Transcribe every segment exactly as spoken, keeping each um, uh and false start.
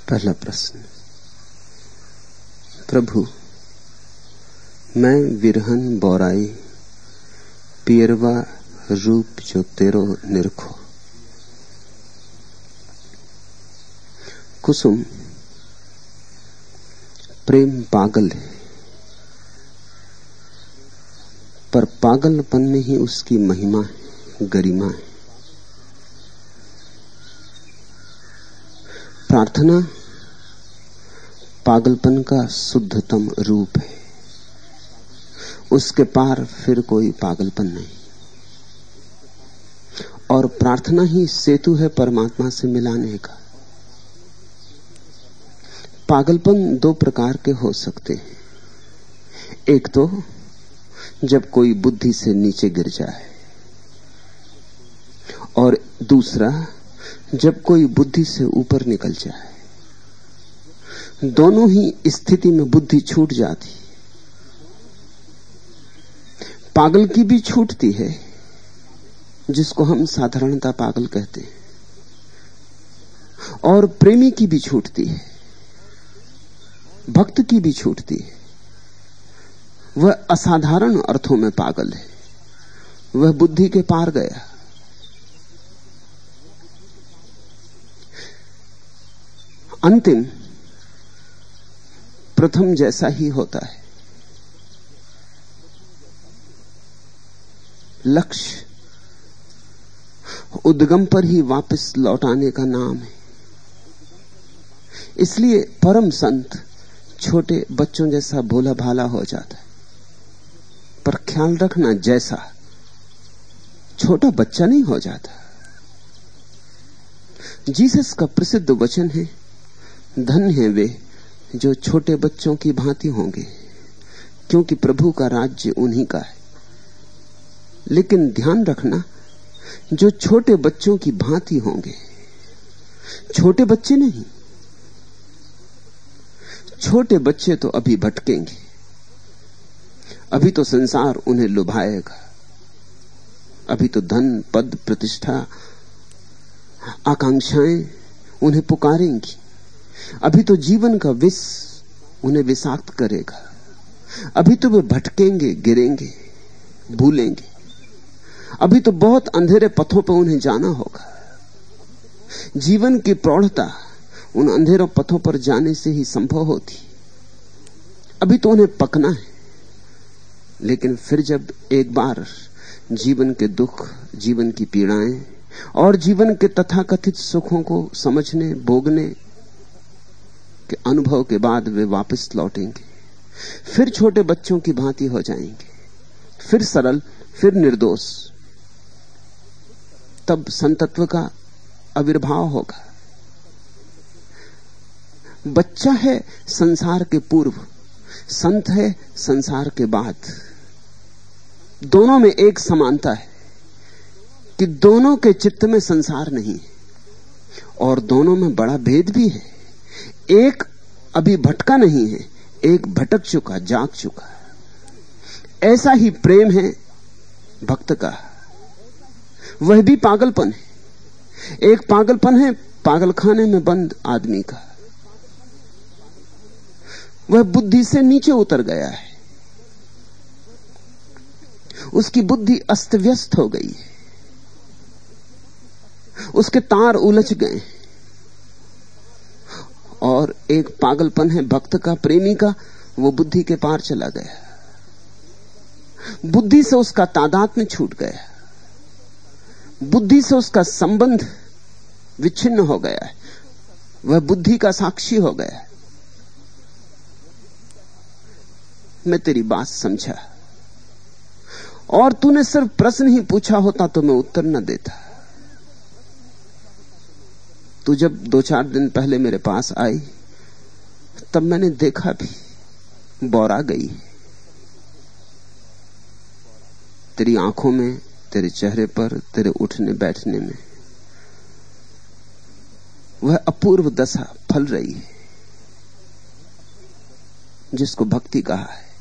पहला प्रश्न। प्रभु, मैं विरहन बोराई पियरवा रूप जो तेरो निरखो। कुसुम प्रेम पागल है, पर पागलपन में ही उसकी महिमा है, गरिमा है। प्रार्थना पागलपन का शुद्धतम रूप है, उसके पार फिर कोई पागलपन नहीं। और प्रार्थना ही सेतु है परमात्मा से मिलाने का। पागलपन दो प्रकार के हो सकते हैं। एक तो जब कोई बुद्धि से नीचे गिर जाए, और दूसरा जब कोई बुद्धि से ऊपर निकल जाए। दोनों ही स्थिति में बुद्धि छूट जाती। पागल की भी छूटती है, जिसको हम साधारणतः पागल कहते हैं, और प्रेमी की भी छूटती है, भक्त की भी छूटती है। वह असाधारण अर्थों में पागल है, वह बुद्धि के पार गया। अंतिम प्रथम जैसा ही होता है। लक्ष्य उद्गम पर ही वापस लौटाने का नाम है। इसलिए परम संत छोटे बच्चों जैसा भोला भाला हो जाता है। पर ख्याल रखना, जैसा छोटा बच्चा नहीं हो जाता। जीसस का प्रसिद्ध वचन है, धन्य है वे जो छोटे बच्चों की भांति होंगे, क्योंकि प्रभु का राज्य उन्हीं का है। लेकिन ध्यान रखना, जो छोटे बच्चों की भांति होंगे, छोटे बच्चे नहीं। छोटे बच्चे तो अभी भटकेंगे, अभी तो संसार उन्हें लुभाएगा, अभी तो धन पद प्रतिष्ठा आकांक्षाएं उन्हें पुकारेंगी, अभी तो जीवन का विष उन्हें विषाक्त करेगा, अभी तो वे भटकेंगे, गिरेंगे, भूलेंगे, अभी तो बहुत अंधेरे पथों पर उन्हें जाना होगा। जीवन की प्रौढ़ता उन अंधेरों पथों पर जाने से ही संभव होती। अभी तो उन्हें पकना है। लेकिन फिर जब एक बार जीवन के दुख, जीवन की पीड़ाएं और जीवन के तथाकथित सुखों को समझने, भोगने के अनुभव के बाद वे वापस लौटेंगे, फिर छोटे बच्चों की भांति हो जाएंगे, फिर सरल, फिर निर्दोष। तब संतत्व का आविर्भाव होगा। बच्चा है संसार के पूर्व, संत है संसार के बाद। दोनों में एक समानता है कि दोनों के चित्त में संसार नहीं है, और दोनों में बड़ा भेद भी है। एक अभी भटका नहीं है, एक भटक चुका, जाग चुका। ऐसा ही प्रेम है भक्त का, वह भी पागलपन है। एक पागलपन है पागलखाने में बंद आदमी का, वह बुद्धि से नीचे उतर गया है, उसकी बुद्धि अस्त व्यस्त हो गई है, उसके तार उलझ गए। और एक पागलपन है भक्त का, प्रेमी का, वो बुद्धि के पार चला गया, बुद्धि से उसका तादात्म्य छूट गया, बुद्धि से उसका संबंध विच्छिन्न हो गया है, वह बुद्धि का साक्षी हो गया है। मैं तेरी बात समझा, और तूने सिर्फ प्रश्न ही पूछा होता तो मैं उत्तर न देता। तू जब दो चार दिन पहले मेरे पास आई, तब मैंने देखा भी, बौरा गई। तेरी आंखों में, तेरे चेहरे पर, तेरे उठने बैठने में वह अपूर्व दशा फल रही है जिसको भक्ति कहा है।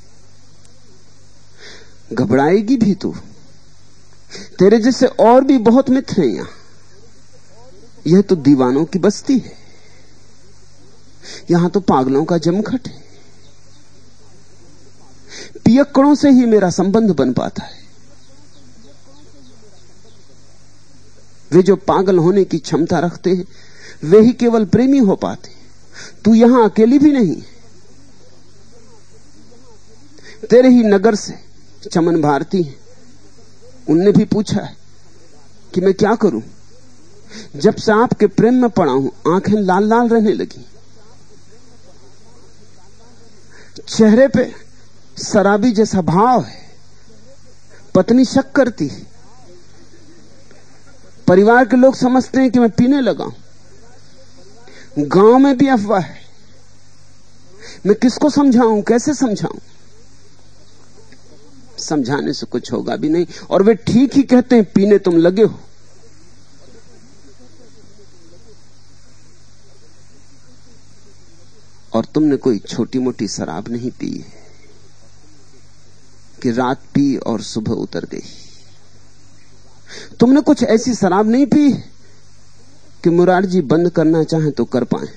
घबराएगी भी तू, तेरे जैसे और भी बहुत मित्र हैं यहां। यह तो दीवानों की बस्ती है। यहां तो पागलों का जमघट है। पियक्कड़ों से ही मेरा संबंध बन पाता है। वे जो पागल होने की क्षमता रखते हैं वे ही केवल प्रेमी हो पाते। तू यहां अकेली भी नहीं। तेरे ही नगर से चमन भारती है, उनने भी पूछा है कि मैं क्या करूं। जब से आपके प्रेम में पड़ा हूं आंखें लाल लाल रहने लगी, चेहरे पे शराबी जैसा भाव है। पत्नी शक करती है, परिवार के लोग समझते हैं कि मैं पीने लगा हूं। गांव में भी अफवाह है। मैं किसको समझाऊं, कैसे समझाऊं? समझाने से कुछ होगा भी नहीं। और वे ठीक ही कहते हैं, पीने तुम लगे हो। और तुमने कोई छोटी मोटी शराब नहीं पी है कि रात पी और सुबह उतर गई। तुमने कुछ ऐसी शराब नहीं पी कि मुरारजी बंद करना चाहे तो कर पाए।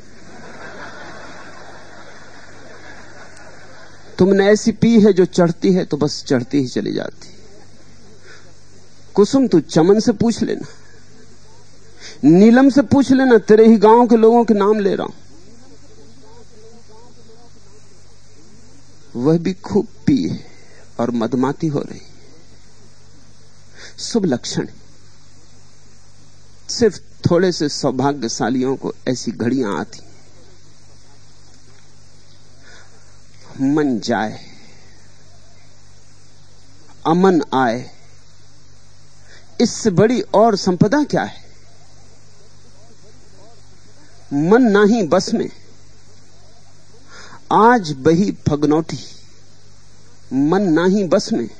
तुमने ऐसी पी है जो चढ़ती है तो बस चढ़ती ही चली जाती। कुसुम, तू चमन से पूछ लेना, नीलम से पूछ लेना, तेरे ही गांव के लोगों के नाम ले रहा हूं, वह भी खूब पी है और मदमाती हो रही। शुभ लक्षण। सिर्फ थोड़े से सौभाग्यशालियों को ऐसी घड़ियां आती। मन जाए, अमन आए, इससे बड़ी और संपदा क्या है? मन नाही बस में, आज बही फगनौटी। मन नाही बस में,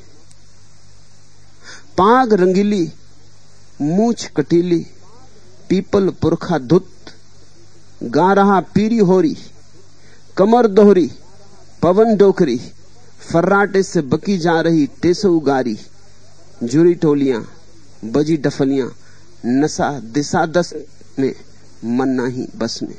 पाग रंगीली, मूछ कटीली, पीपल पुरखा धुत, गा रहा पीरी होरी, कमर दोहरी, पवन डोकरी, फर्राटे से बकी जा रही टेसू गारी, जुरी टोलियां, बजी डफलियां, नशा दिशा दस में, मन नाही बस में।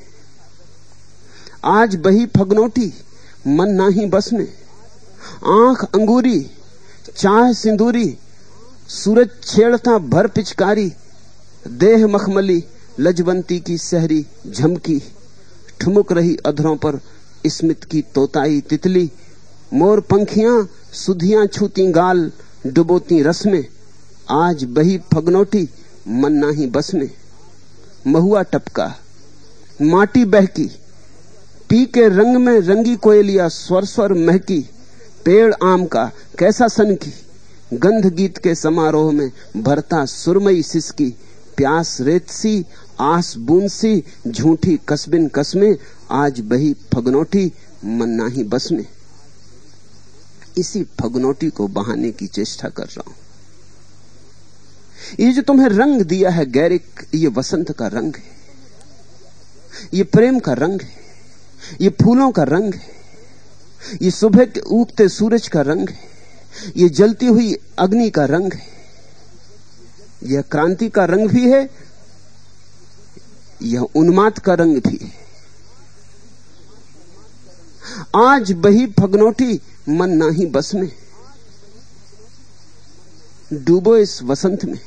आज बही फगनौटी, मन नाही बस में, आंख अंगूरी, चाह सिंदूरी, सूरज छेड़ता भर पिचकारी, देह मखमली, लजवंती की सहरी झमकी, ठुमक रही अधरों पर स्मित की तोताई तितली, मोर पंखियां सुधियां छूती गाल, डुबोती रस में, आज बही फगनौटी, मन नाही बस में। महुआ टपका, माटी बहकी, पी के रंग में रंगी कोयलिया स्वर स्वर महकी, पेड़ आम का कैसा सन की, गंध गीत के समारोह में भरता सुरमई सिसकी, प्यास रेत सी, आस बूंद सी, झूठी कसबिन कसमें, आज बही फगनौटी, मन नाही बस में। इसी फगनौटी को बहाने की चेष्टा कर रहा हूं। ये जो तुम्हें रंग दिया है गैरिक, ये वसंत का रंग है, ये प्रेम का रंग है, ये फूलों का रंग है, ये सुबह के उगते सूरज का रंग है, ये जलती हुई अग्नि का रंग है, यह क्रांति का रंग भी है, यह उन्माद का रंग भी है। आज बही फगनौटी, मन नाही बस में। डूबो इस वसंत में,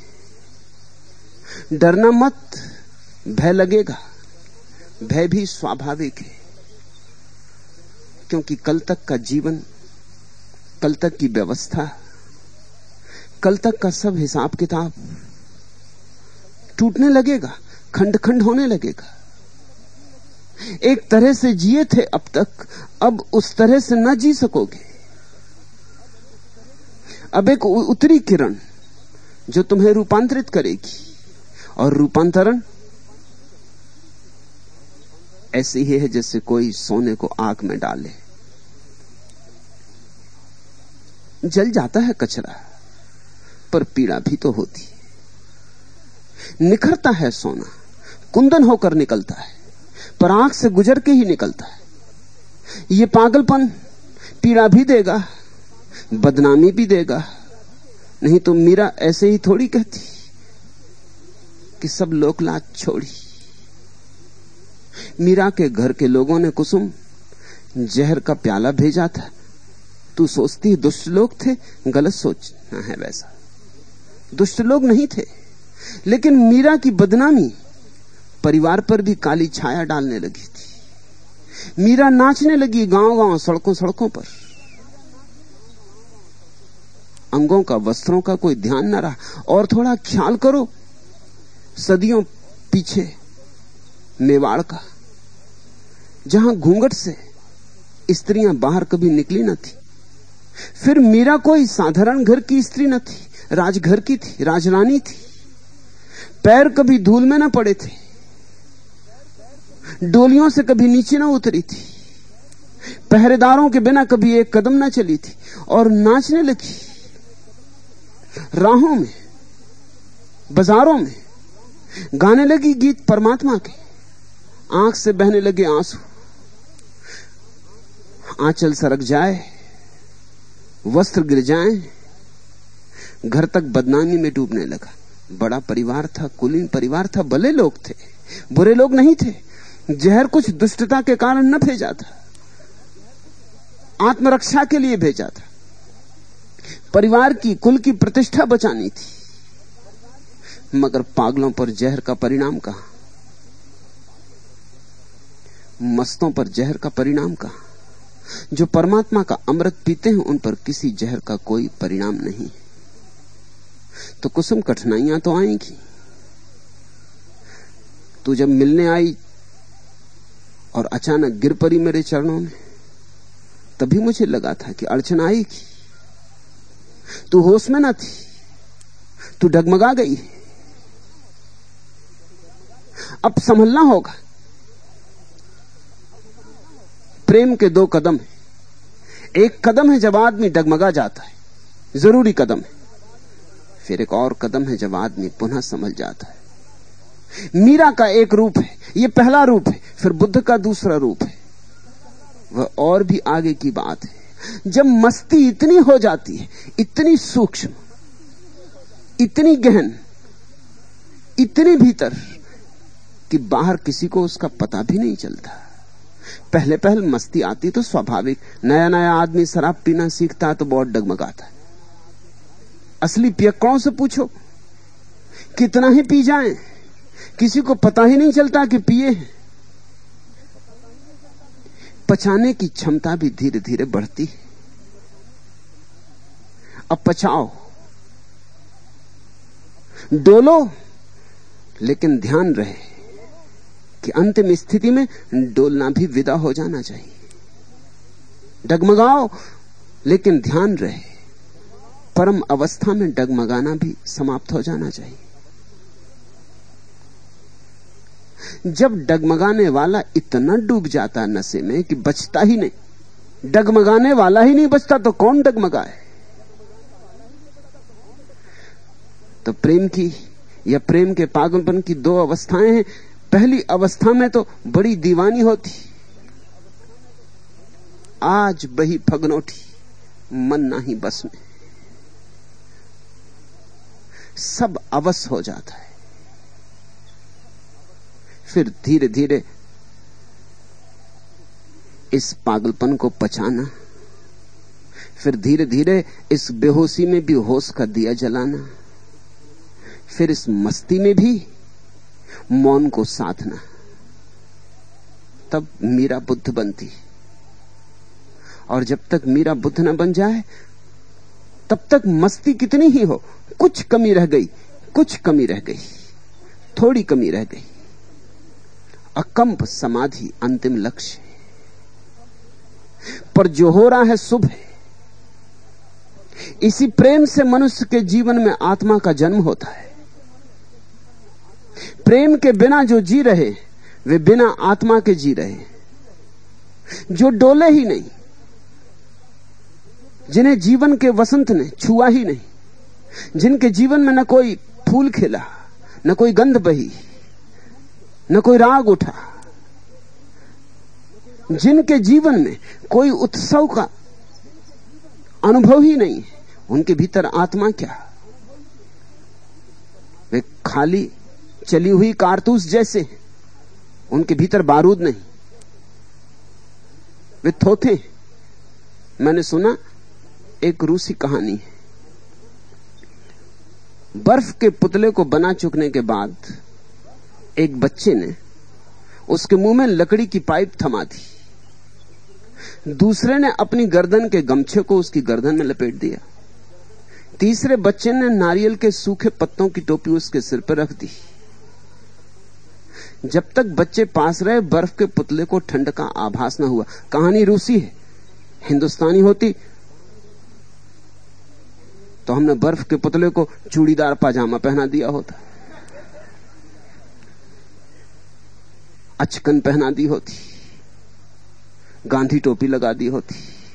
डरना मत, भय लगेगा, भय भी स्वाभाविक है, क्योंकि कल तक का जीवन, कल तक की व्यवस्था, कल तक का सब हिसाब किताब टूटने लगेगा, खंड खंड होने लगेगा। एक तरह से जिए थे अब तक, अब उस तरह से न जी सकोगे। अब एक उतरी किरण जो तुम्हें रूपांतरित करेगी, और रूपांतरण ऐसे ही है जैसे कोई सोने को आग में डाले। जल जाता है कचरा, पर पीड़ा भी तो होती है। निखरता है सोना, कुंदन होकर निकलता है, पर आंख से गुजर के ही निकलता है। ये पागलपन पीड़ा भी देगा, बदनामी भी देगा। नहीं तो मीरा ऐसे ही थोड़ी कहती कि सब लोक लाज छोड़ी। मीरा के घर के लोगों ने कुसुम जहर का प्याला भेजा था। तू सोचती दुष्ट लोग थे, गलत सोचना है वैसा। दुष्ट लोग नहीं थे, लेकिन मीरा की बदनामी परिवार पर भी काली छाया डालने लगी थी। मीरा नाचने लगी गांव-गांव, सड़कों सड़कों पर। अंगों का, वस्त्रों का कोई ध्यान न रहा। और थोड़ा ख्याल करो, सदियों पीछे मेवाड़ का, जहां घूंघट से स्त्रियां बाहर कभी निकली न थी। फिर मीरा कोई साधारण घर की स्त्री न थी, राजघर की थी, राजरानी थी। पैर कभी धूल में न पड़े थे, डोलियों से कभी नीचे न उतरी थी, पहरेदारों के बिना कभी एक कदम न चली थी। और नाचने लगी राहों में, बाजारों में, गाने लगी गीत परमात्मा के। आंख से बहने लगे आंसू, आंचल सरक जाए, वस्त्र गिर जाएं, घर तक बदनामी में डूबने लगा। बड़ा परिवार था, कुलीन परिवार था, भले लोग थे, बुरे लोग नहीं थे। जहर कुछ दुष्टता के कारण न भेजा था, आत्मरक्षा के लिए भेजा था। परिवार की, कुल की प्रतिष्ठा बचानी थी। मगर पागलों पर जहर का परिणाम कहां? मस्तों पर जहर का परिणाम कहां? जो परमात्मा का अमृत पीते हैं उन पर किसी जहर का कोई परिणाम नहीं। तो कुसुम कठिनाइयां तो आएंगी। तू जब मिलने आई और अचानक गिर पड़ी मेरे चरणों में, तभी मुझे लगा था कि अड़चन आएगी। तू होश में न थी, तू डगमगा गई। अब संभलना होगा। प्रेम के दो कदम है। एक कदम है जब आदमी डगमगा जाता है, जरूरी कदम है। फिर एक और कदम है जब आदमी पुनः संभल जाता है। मीरा का एक रूप है, यह पहला रूप है। फिर बुद्ध का दूसरा रूप है, वह और भी आगे की बात है। जब मस्ती इतनी हो जाती है, इतनी सूक्ष्म, इतनी गहन, इतनी भीतर, कि बाहर किसी को उसका पता भी नहीं चलता। पहले पहले मस्ती आती तो स्वाभाविक, नया नया आदमी शराब पीना सीखता तो बहुत डगमगाता है। असली पियक्कड़ों से पूछो, कितना ही पी जाएं, किसी को पता ही नहीं चलता कि पिए हैं। पचाने की क्षमता भी धीरे धीरे बढ़ती है। अब पचाओ, डोलो, लेकिन ध्यान रहे कि अंतिम स्थिति में डोलना भी विदा हो जाना चाहिए। डगमगाओ, लेकिन ध्यान रहे परम अवस्था में डगमगाना भी समाप्त हो जाना चाहिए। जब डगमगाने वाला इतना डूब जाता नशे में कि बचता ही नहीं, डगमगाने वाला ही नहीं बचता तो कौन डगमगाए? तो प्रेम की या प्रेम के पागलपन की दो अवस्थाएं हैं। पहली अवस्था में तो बड़ी दीवानी होती, आज बही फगनोठी, मन नाही बस में, सब अवश्य हो जाता है। फिर धीरे धीरे इस पागलपन को पचाना, फिर धीरे धीरे इस बेहोशी में भी होश का दिया जलाना, फिर इस मस्ती में भी मौन को साधना। तब मीरा बुद्ध बनती। और जब तक मीरा बुद्ध न बन जाए तब तक मस्ती कितनी ही हो, कुछ कमी रह गई, कुछ कमी रह गई, थोड़ी कमी रह गई। अकंप समाधि अंतिम लक्ष्य। पर जो हो रहा है शुभ है। इसी प्रेम से मनुष्य के जीवन में आत्मा का जन्म होता है। प्रेम के बिना जो जी रहे वे बिना आत्मा के जी रहे, जो डोले ही नहीं, जिन्हें जीवन के वसंत ने छुआ ही नहीं, जिनके जीवन में न कोई फूल खिला, न कोई गंध बही, न कोई राग उठा, जिनके जीवन में कोई उत्सव का अनुभव ही नहीं, उनके भीतर आत्मा क्या? वे खाली चली हुई कारतूस जैसे। उनके भीतर बारूद नहीं, वे थोथे। मैंने सुना एक रूसी कहानी है, बर्फ के पुतले को बना चुकने के बाद एक बच्चे ने उसके मुंह में लकड़ी की पाइप थमा दी, दूसरे ने अपनी गर्दन के गमछे को उसकी गर्दन में लपेट दिया, तीसरे बच्चे ने नारियल के सूखे पत्तों की टोपी उसके सिर पर रख दी। जब तक बच्चे पास रहे बर्फ के पुतले को ठंड का आभास न हुआ। कहानी रूसी है, हिंदुस्तानी होती तो हमने बर्फ के पुतले को चूड़ीदार पाजामा पहना दिया होता, अचकन पहना दी होती, गांधी टोपी लगा दी होती,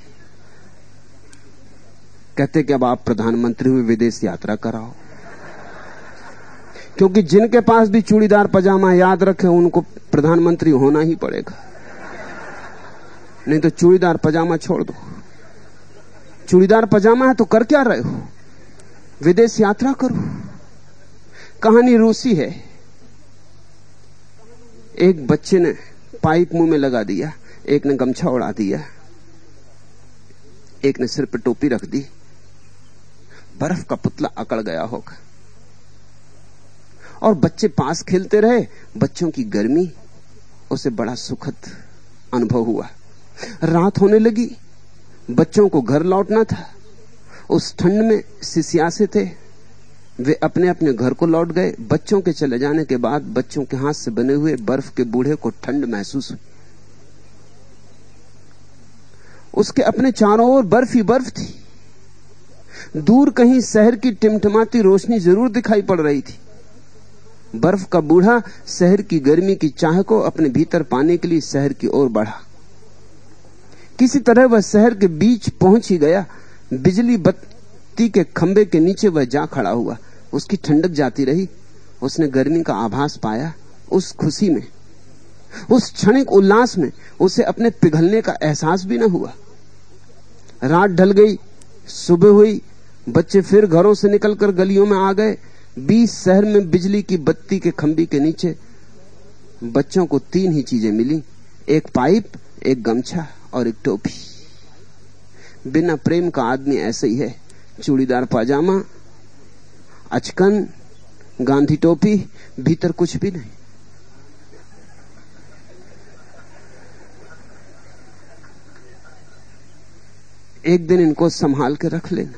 कहते कि अब आप प्रधानमंत्री हुए, विदेश यात्रा कराओ। क्योंकि जिनके पास भी चूड़ीदार पजामा, याद रखे उनको प्रधानमंत्री होना ही पड़ेगा, नहीं तो चूड़ीदार पजामा छोड़ दो। चूड़ीदार पजामा है तो कर क्या रहे हो, विदेश यात्रा करो। कहानी रूसी है। एक बच्चे ने पाइप मुंह में लगा दिया, एक ने गमछा उड़ा दिया, एक ने सिर पर टोपी रख दी। बर्फ का पुतला अकड़ गया होगा और बच्चे पास खेलते रहे। बच्चों की गर्मी उसे बड़ा सुखद अनुभव हुआ। रात होने लगी, बच्चों को घर लौटना था। उस ठंड में सिसियासे थे, वे अपने अपने घर को लौट गए। बच्चों के चले जाने के बाद बच्चों के हाथ से बने हुए बर्फ के बूढ़े को ठंड महसूस हुई। उसके अपने चारों ओर बर्फ ही बर्फ थी। दूर कहीं शहर की टिमटिमाती रोशनी जरूर दिखाई पड़ रही थी। बर्फ का बूढ़ा शहर की गर्मी की चाह को अपने भीतर पाने के लिए शहर की ओर बढ़ा। किसी तरह वह शहर के बीच पहुंच ही गया। बिजली बत्ती के खंबे के नीचे वह जा खड़ा हुआ। उसकी ठंडक जाती रही। उसने गर्मी का आभास पाया। उस खुशी में, उस क्षणिक उल्लास में उसे अपने पिघलने का एहसास भी न हुआ। रात ढल गई, सुबह हुई। बच्चे फिर घरों से निकलकर गलियों में आ गए। बीस शहर में बिजली की बत्ती के खंबे के नीचे बच्चों को तीन ही चीजें मिली, एक पाइप, एक गमछा और एक टोपी। बिना प्रेम का आदमी ऐसे ही है, चूड़ीदार पाजामा, अचकन, गांधी टोपी, भीतर कुछ भी नहीं। एक दिन इनको संभाल के रख लेना।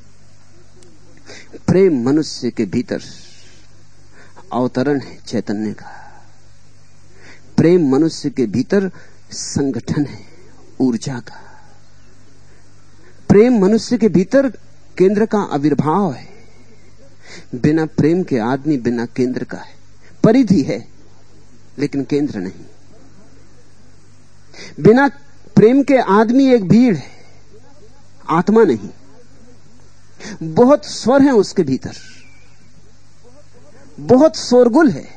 प्रेम मनुष्य के भीतर अवतरण है चैतन्य का। प्रेम मनुष्य के भीतर संगठन है ऊर्जा का। प्रेम मनुष्य के भीतर केंद्र का आविर्भाव है। बिना प्रेम के आदमी बिना केंद्र का है, परिधि है लेकिन केंद्र नहीं। बिना प्रेम के आदमी एक भीड़ है, आत्मा नहीं। बहुत स्वर है उसके भीतर, बहुत शोरगुल है,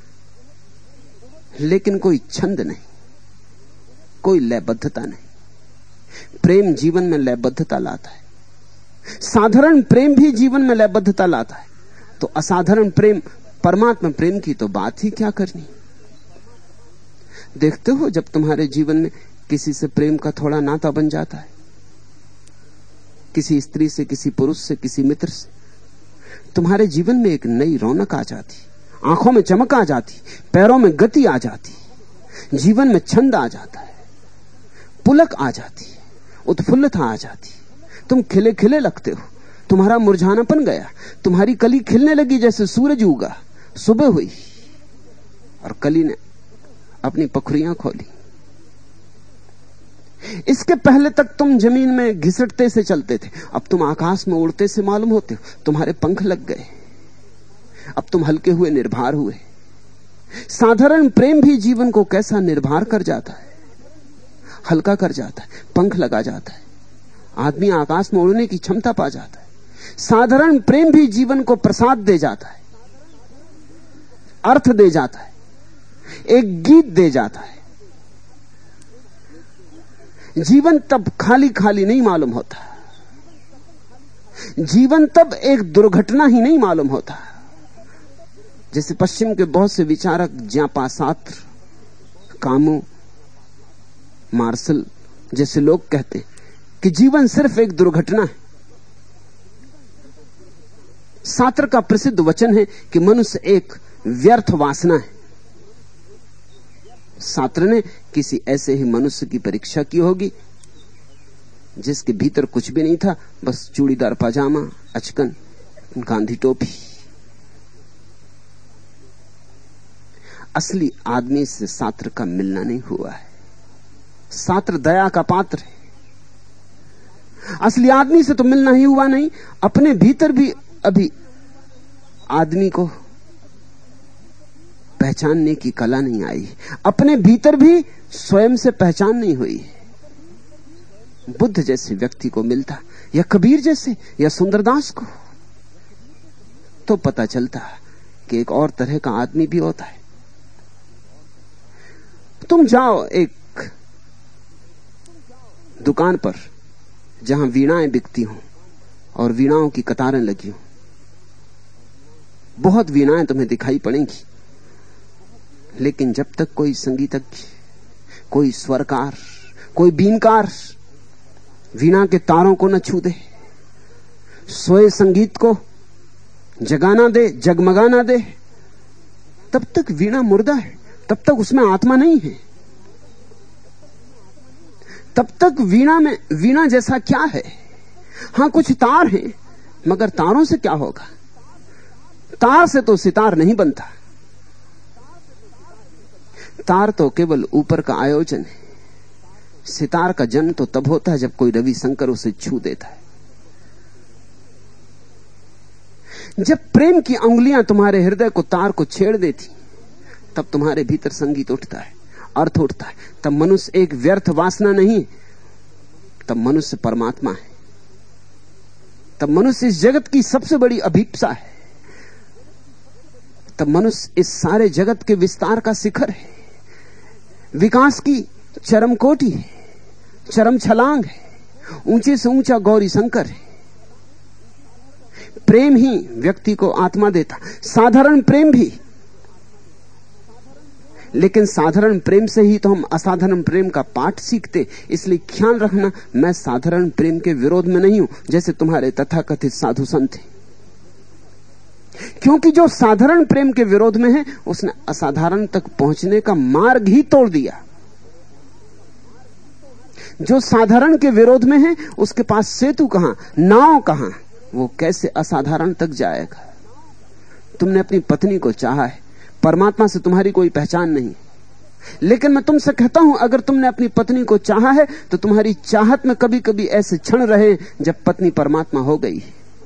लेकिन कोई छंद नहीं, कोई लयबद्धता नहीं। प्रेम जीवन में लयबद्धता लाता है। साधारण प्रेम भी जीवन में लयबद्धता लाता है, तो असाधारण प्रेम, परमात्मा प्रेम की तो बात ही क्या करनी। देखते हो जब तुम्हारे जीवन में किसी से प्रेम का थोड़ा नाता बन जाता है, किसी स्त्री से, किसी पुरुष से, किसी मित्र से, तुम्हारे जीवन में एक नई रौनक आ जाती, आंखों में चमक आ जाती, पैरों में गति आ जाती, जीवन में छंद आ जाता है, पुलक आ जाती, उत्फुल्लता आ जाती। तुम खिले खिले लगते हो, तुम्हारा मुरझानापन गया, तुम्हारी कली खिलने लगी जैसे सूरज उगा। सुबह हुई और कली ने अपनी पखुरियां खोली। इसके पहले तक तुम जमीन में घिसटते से चलते थे, अब तुम आकाश में उड़ते से मालूम होते हो। तुम्हारे पंख लग गए, अब तुम हल्के हुए, निर्भर हुए। साधारण प्रेम भी जीवन को कैसा निर्भर कर जाता है, हल्का कर जाता है, पंख लगा जाता है, आदमी आकाश में उड़ने की क्षमता पा जाता है। साधारण प्रेम भी जीवन को प्रसाद दे जाता है, अर्थ दे जाता है, एक गीत दे जाता है। जीवन तब खाली खाली नहीं मालूम होता, जीवन तब एक दुर्घटना ही नहीं मालूम होता। जैसे पश्चिम के बहुत से विचारक ज्ञापाशास्त्र कामू, मार्शल जैसे लोग कहते हैं कि जीवन सिर्फ एक दुर्घटना है। सात्र का प्रसिद्ध वचन है कि मनुष्य एक व्यर्थ वासना है। सात्र ने किसी ऐसे ही मनुष्य की परीक्षा की होगी जिसके भीतर कुछ भी नहीं था, बस चूड़ीदार पाजामा, अचकन, गांधी टोपी। असली आदमी से सात्र का मिलना नहीं हुआ है। सात्र दया का पात्र है। असली आदमी से तो मिलना ही हुआ नहीं। अपने भीतर भी अभी आदमी को पहचानने की कला नहीं आई। अपने भीतर भी स्वयं से पहचान नहीं हुई। बुद्ध जैसे व्यक्ति को मिलता, या कबीर जैसे, या सुंदरदास को, तो पता चलता कि एक और तरह का आदमी भी होता है। तुम जाओ एक दुकान पर जहां वीणाएं बिकती हों और वीणाओं की कतारें लगी हों। बहुत वीणाएं तुम्हें दिखाई पड़ेंगी, लेकिन जब तक कोई संगीतज्ञ, कोई स्वरकार, कोई बीनकार वीणा के तारों को न छू दे, सोए संगीत को जगाना दे, जगमगाना दे, तब तक वीणा मुर्दा है। तब तक उसमें आत्मा नहीं है। तब तक वीणा में, वीणा जैसा क्या है? हां, कुछ तार हैं, मगर तारों से क्या होगा? तार से तो सितार नहीं बनता। तार तो केवल ऊपर का आयोजन है। सितार का जन्म तो तब होता है जब कोई रविशंकर उसे छू देता है। जब प्रेम की अंगुलियां तुम्हारे हृदय को, तार को छेड़ देती, तब तुम्हारे भीतर संगीत उठता है, अर्थ उठता है। तब मनुष्य एक व्यर्थ वासना नहीं, तब मनुष्य परमात्मा है। तब मनुष्य इस जगत की सबसे बड़ी अभिप्सा है। तब मनुष्य इस सारे जगत के विस्तार का शिखर है, विकास की चरम कोटि है, चरम छलांग है, ऊंचे से ऊंचा गौरी शंकर है। प्रेम ही व्यक्ति को आत्मा देता, साधारण प्रेम भी। लेकिन साधारण प्रेम से ही तो हम असाधारण प्रेम का पाठ सीखते। इसलिए ख्याल रखना, मैं साधारण प्रेम के विरोध में नहीं हूं जैसे तुम्हारे तथाकथित साधु संत हैं। क्योंकि जो साधारण प्रेम के विरोध में है, उसने असाधारण तक पहुंचने का मार्ग ही तोड़ दिया। जो साधारण के विरोध में है, उसके पास सेतु कहां, नाव कहां, वो कैसे असाधारण तक जाएगा? तुमने अपनी पत्नी को चाहा है, परमात्मा से तुम्हारी कोई पहचान नहीं, लेकिन मैं तुमसे कहता हूं, अगर तुमने अपनी पत्नी को चाहा है तो तुम्हारी चाहत में कभी कभी ऐसे क्षण रहे जब पत्नी परमात्मा हो गई।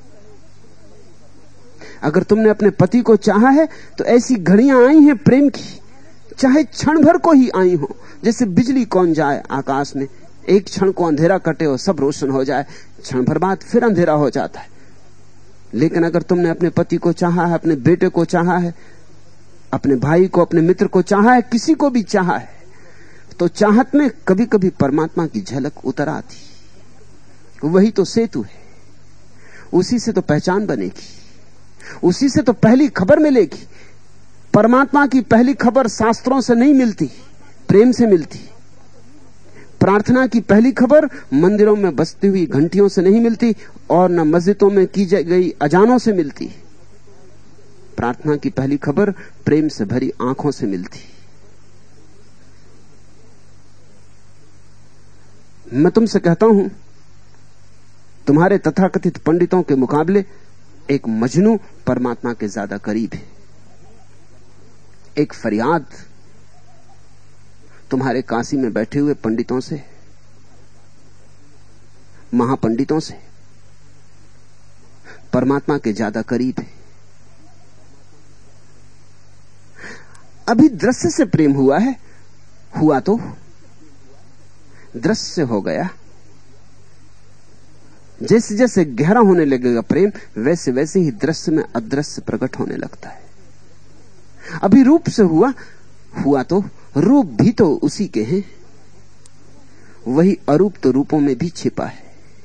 अगर तुमने अपने पति को चाहा है तो ऐसी घड़ियां आई हैं प्रेम की, चाहे क्षण भर को ही आई हो, जैसे बिजली कौन जाए आकाश में, एक क्षण को अंधेरा कटे और सब रोशन हो जाए, क्षण भर बाद फिर अंधेरा हो जाता है। लेकिन अगर तुमने अपने पति को चाहा है, अपने बेटे को चाहा है, अपने भाई को, अपने मित्र को चाहा है, किसी को भी चाहा है, तो चाहत में कभी कभी परमात्मा की झलक उतर आती। वही तो सेतु है, उसी से तो पहचान बनेगी, उसी से तो पहली खबर मिलेगी। परमात्मा की पहली खबर शास्त्रों से नहीं मिलती, प्रेम से मिलती। प्रार्थना की पहली खबर मंदिरों में बजती हुई घंटियों से नहीं मिलती, और न मस्जिदों में की गई अजानों से मिलती। प्रार्थना की पहली खबर प्रेम से भरी आंखों से मिलती। मैं तुमसे कहता हूं, तुम्हारे तथाकथित पंडितों के मुकाबले एक मजनू परमात्मा के ज्यादा करीब है। एक फरियाद तुम्हारे काशी में बैठे हुए पंडितों से, महापंडितों से, परमात्मा के ज्यादा करीब है। अभी दृश्य से प्रेम हुआ है, हुआ तो दृश्य से हो गया। जैसे जैसे गहरा होने लगेगा प्रेम, वैसे वैसे ही दृश्य में अदृश्य प्रकट होने लगता है। अभी रूप से हुआ, हुआ तो रूप भी तो उसी के हैं, वही अरूप तो रूपों में भी छिपा है।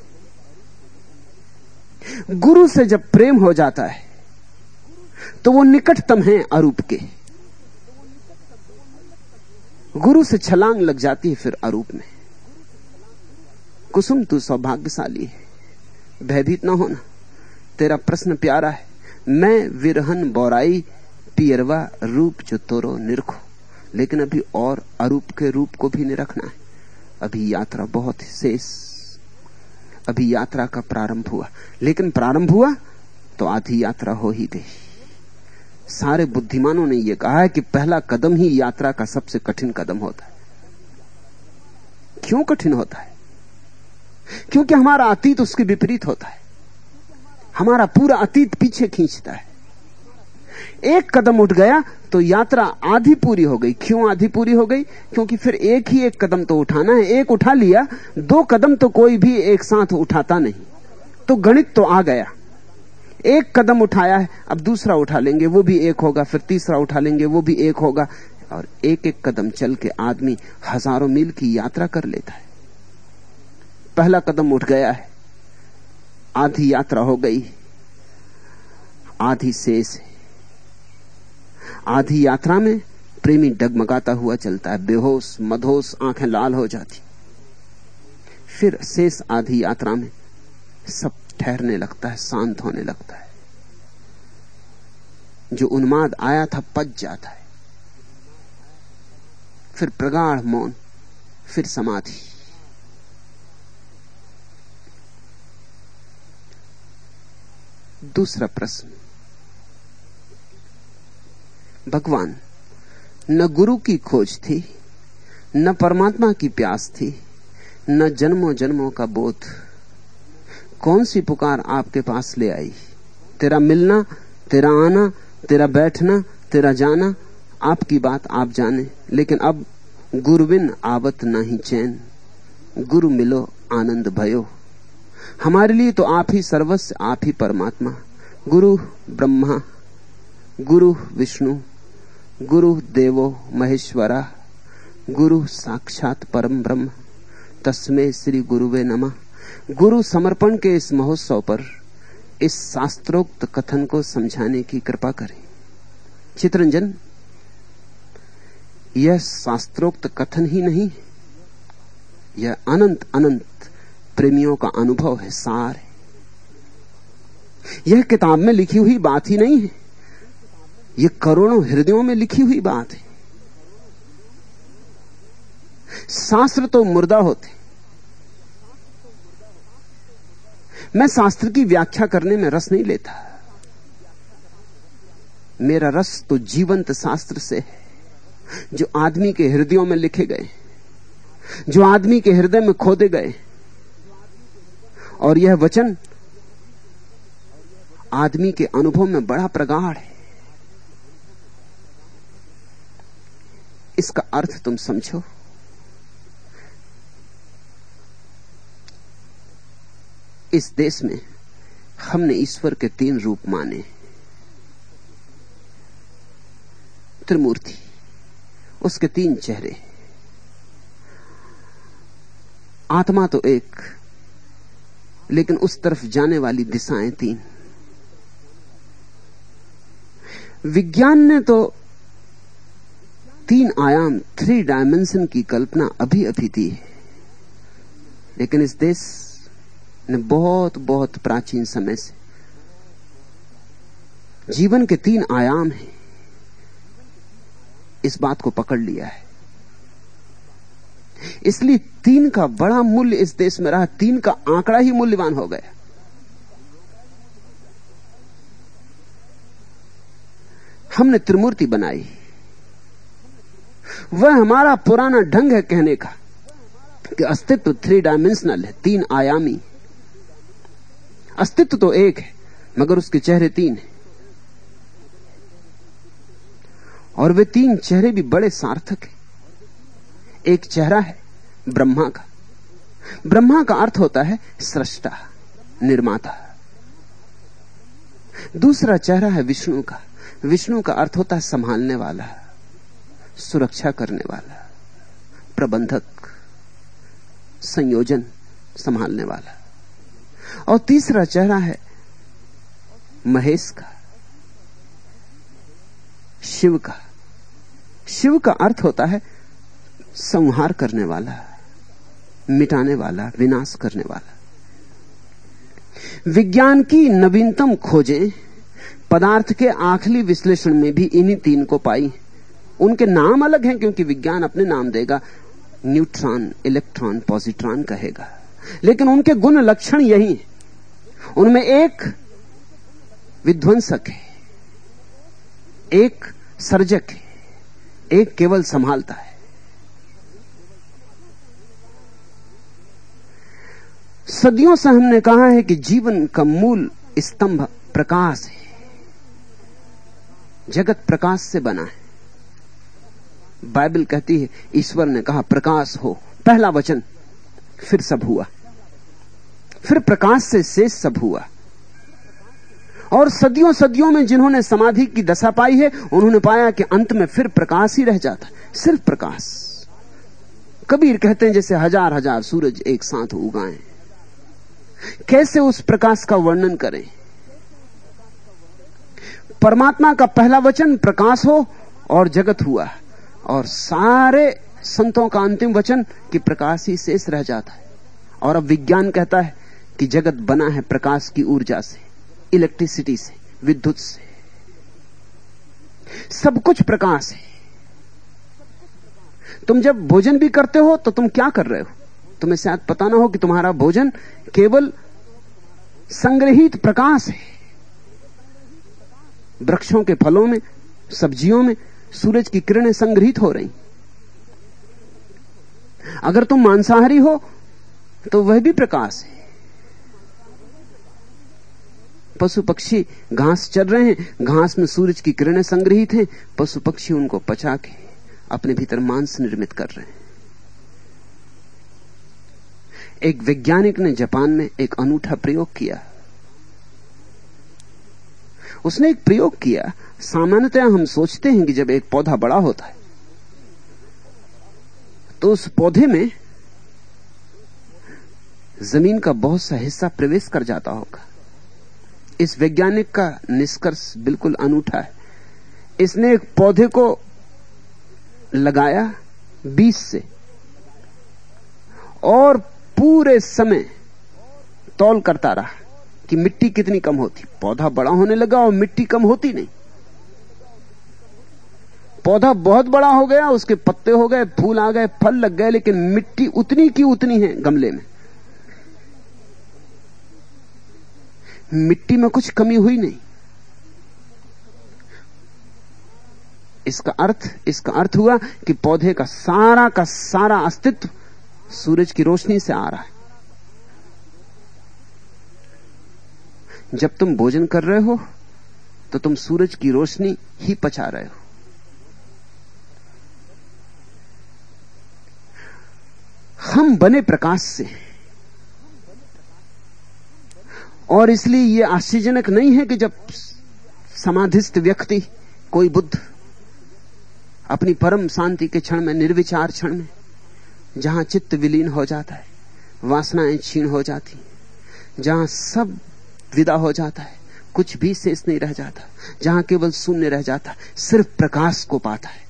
गुरु से जब प्रेम हो जाता है तो वो निकटतम है अरूप के, गुरु से छलांग लग जाती है फिर अरूप में। कुसुम तू सौभाग्यशाली है, भयभीत ना होना। तेरा प्रश्न प्यारा है। मैं विरहन बोराई पियरवा रूप जो तोरो निरखो। लेकिन अभी और अरूप के रूप को भी निरखना है। अभी यात्रा बहुत शेष, अभी यात्रा का प्रारंभ हुआ। लेकिन प्रारंभ हुआ तो आधी यात्रा हो ही गई। सारे बुद्धिमानों ने यह कहा है कि पहला कदम ही यात्रा का सबसे कठिन कदम होता है। क्यों कठिन होता है? क्योंकि हमारा अतीत उसके विपरीत होता है। हमारा पूरा अतीत पीछे खींचता है। एक कदम उठ गया तो यात्रा आधी पूरी हो गई। क्यों आधी पूरी हो गई? क्योंकि फिर एक ही एक कदम तो उठाना है। एक उठा लिया, दो कदम तो कोई भी एक साथ उठाता नहीं, तो गणित तो आ गया। एक कदम उठाया है, अब दूसरा उठा लेंगे, वो भी एक होगा, फिर तीसरा उठा लेंगे, वो भी एक होगा। और एक एक कदम चल के आदमी हजारों मील की यात्रा कर लेता है। पहला कदम उठ गया है, आधी यात्रा हो गई, आधी शेष है। आधी यात्रा में प्रेमी डगमगाता हुआ चलता है, बेहोश मदहोश, आंखें लाल हो जाती। फिर शेष आधी यात्रा में सब ठहरने लगता है, शांत होने लगता है। जो उन्माद आया था पच जाता है। फिर प्रगाढ़ मौन, फिर समाधि। दूसरा प्रश्न, भगवान, न गुरु की खोज थी, न परमात्मा की प्यास थी, न जन्मों जन्मों का बोध। कौन सी पुकार आपके पास ले आई? तेरा मिलना, तेरा आना, तेरा बैठना, तेरा जाना, आपकी बात आप जाने। लेकिन अब गुरुबिन आवत नहीं चैन, गुरु मिलो आनंद भयो। हमारे लिए तो आप ही सर्वस्व, आप ही परमात्मा। गुरु ब्रह्मा, गुरु विष्णु, गुरु देवो महेश्वरा, गुरु साक्षात परम ब्रह्म, तस्मै श्री गुरुवे नमः। गुरु समर्पण के इस महोत्सव पर इस शास्त्रोक्त कथन को समझाने की कृपा करें। चित्रंजन, यह शास्त्रोक्त कथन ही नहीं, यह अनंत अनंत प्रेमियों का अनुभव है, सार है। यह किताब में लिखी हुई बात ही नहीं है, यह करोड़ों हृदयों में लिखी हुई बात है। शास्त्र तो मुर्दा होते। मैं शास्त्र की व्याख्या करने में रस नहीं लेता। मेरा रस तो जीवंत शास्त्र से है, जो आदमी के हृदयों में लिखे गए, जो आदमी के हृदय में खोदे गए। और यह वचन आदमी के अनुभव में बड़ा प्रगाढ़ है। इसका अर्थ तुम समझो। इस देश में हमने ईश्वर के तीन रूप माने। त्रिमूर्ति, उसके तीन चेहरे। आत्मा तो एक, लेकिन उस तरफ जाने वाली दिशाएं तीन। विज्ञान ने तो तीन आयाम, थ्री डायमेंशन की कल्पना अभी अभी दी है। लेकिन इस देश ने बहुत बहुत प्राचीन समय से जीवन के तीन आयाम हैं, इस बात को पकड़ लिया है। इसलिए तीन का बड़ा मूल्य इस देश में रहा। तीन का आंकड़ा ही मूल्यवान हो गया। हमने त्रिमूर्ति बनाई। वह हमारा पुराना ढंग है कहने का कि अस्तित्व थ्री डायमेंशनल है, तीन आयामी। अस्तित्व तो एक है, मगर उसके चेहरे तीन हैं। और वे तीन चेहरे भी बड़े सार्थक हैं। एक चेहरा है ब्रह्मा का। ब्रह्मा का अर्थ होता है सृष्टा, निर्माता। दूसरा चेहरा है विष्णु का। विष्णु का अर्थ होता है संभालने वाला, सुरक्षा करने वाला, प्रबंधक, संयोजन संभालने वाला। और तीसरा चेहरा है महेश का, शिव का। शिव का अर्थ होता है संहार करने वाला, मिटाने वाला, विनाश करने वाला। विज्ञान की नवीनतम खोजें पदार्थ के आखिरी विश्लेषण में भी इन्हीं तीन को पाई। उनके नाम अलग हैं क्योंकि विज्ञान अपने नाम देगा, न्यूट्रॉन, इलेक्ट्रॉन, पॉजिट्रॉन कहेगा, लेकिन उनके गुण लक्षण यही हैं। उनमें एक विध्वंसक है, एक सर्जक है, एक केवल संभालता है। सदियों से हमने कहा है कि जीवन का मूल स्तंभ प्रकाश है। जगत प्रकाश से बना है। बाइबल कहती है, ईश्वर ने कहा प्रकाश हो, पहला वचन, फिर सब हुआ। फिर प्रकाश से शेष सब हुआ। और सदियों सदियों में जिन्होंने समाधि की दशा पाई है, उन्होंने पाया कि अंत में फिर प्रकाश ही रह जाता, सिर्फ प्रकाश। कबीर कहते हैं जैसे हजार हजार सूरज एक साथ उगाएं। कैसे उस प्रकाश का वर्णन करें? परमात्मा का पहला वचन प्रकाश हो और जगत हुआ, और सारे संतों का अंतिम वचन कि प्रकाश ही शेष रह जाता है। और अब विज्ञान कहता है कि जगत बना है प्रकाश की ऊर्जा से, इलेक्ट्रिसिटी से, विद्युत से। सब कुछ प्रकाश है। तुम जब भोजन भी करते हो तो तुम क्या कर रहे हो? तुम्हें शायद पता ना हो कि तुम्हारा भोजन केवल संग्रहित प्रकाश है। वृक्षों के फलों में, सब्जियों में सूरज की किरणें संग्रहित हो रही। अगर तुम मांसाहारी हो तो वह भी प्रकाश है। पशु पक्षी घास चर रहे हैं, घास में सूरज की किरणें संग्रहित हैं, पशु पक्षी उनको पचा के अपने भीतर मांस निर्मित कर रहे हैं। एक वैज्ञानिक ने जापान में एक अनूठा प्रयोग किया। उसने एक प्रयोग किया। सामान्यतः हम सोचते हैं कि जब एक पौधा बड़ा होता है तो उस पौधे में जमीन का बहुत सा हिस्सा प्रवेश कर जाता होगा। इस वैज्ञानिक का निष्कर्ष बिल्कुल अनूठा है। इसने एक पौधे को लगाया बीज से और पूरे समय तौल करता रहा कि मिट्टी कितनी कम होती। पौधा बड़ा होने लगा और मिट्टी कम होती नहीं। पौधा बहुत बड़ा हो गया, उसके पत्ते हो गए, फूल आ गए, फल लग गए, लेकिन मिट्टी उतनी की उतनी है गमले में। मिट्टी में कुछ कमी हुई नहीं। इसका अर्थ इसका अर्थ हुआ कि पौधे का सारा का सारा अस्तित्व सूरज की रोशनी से आ रहा है। जब तुम भोजन कर रहे हो तो तुम सूरज की रोशनी ही पचा रहे हो। हम बने प्रकाश से, और इसलिए यह आश्चर्यजनक नहीं है कि जब समाधिस्थ व्यक्ति, कोई बुद्ध, अपनी परम शांति के क्षण में, निर्विचार क्षण में, जहां चित्त विलीन हो जाता है, वासनाएं क्षीण हो जाती, जहां सब विदा हो जाता है, कुछ भी शेष नहीं रह जाता, जहां केवल शून्य रह जाता, सिर्फ प्रकाश को पाता है।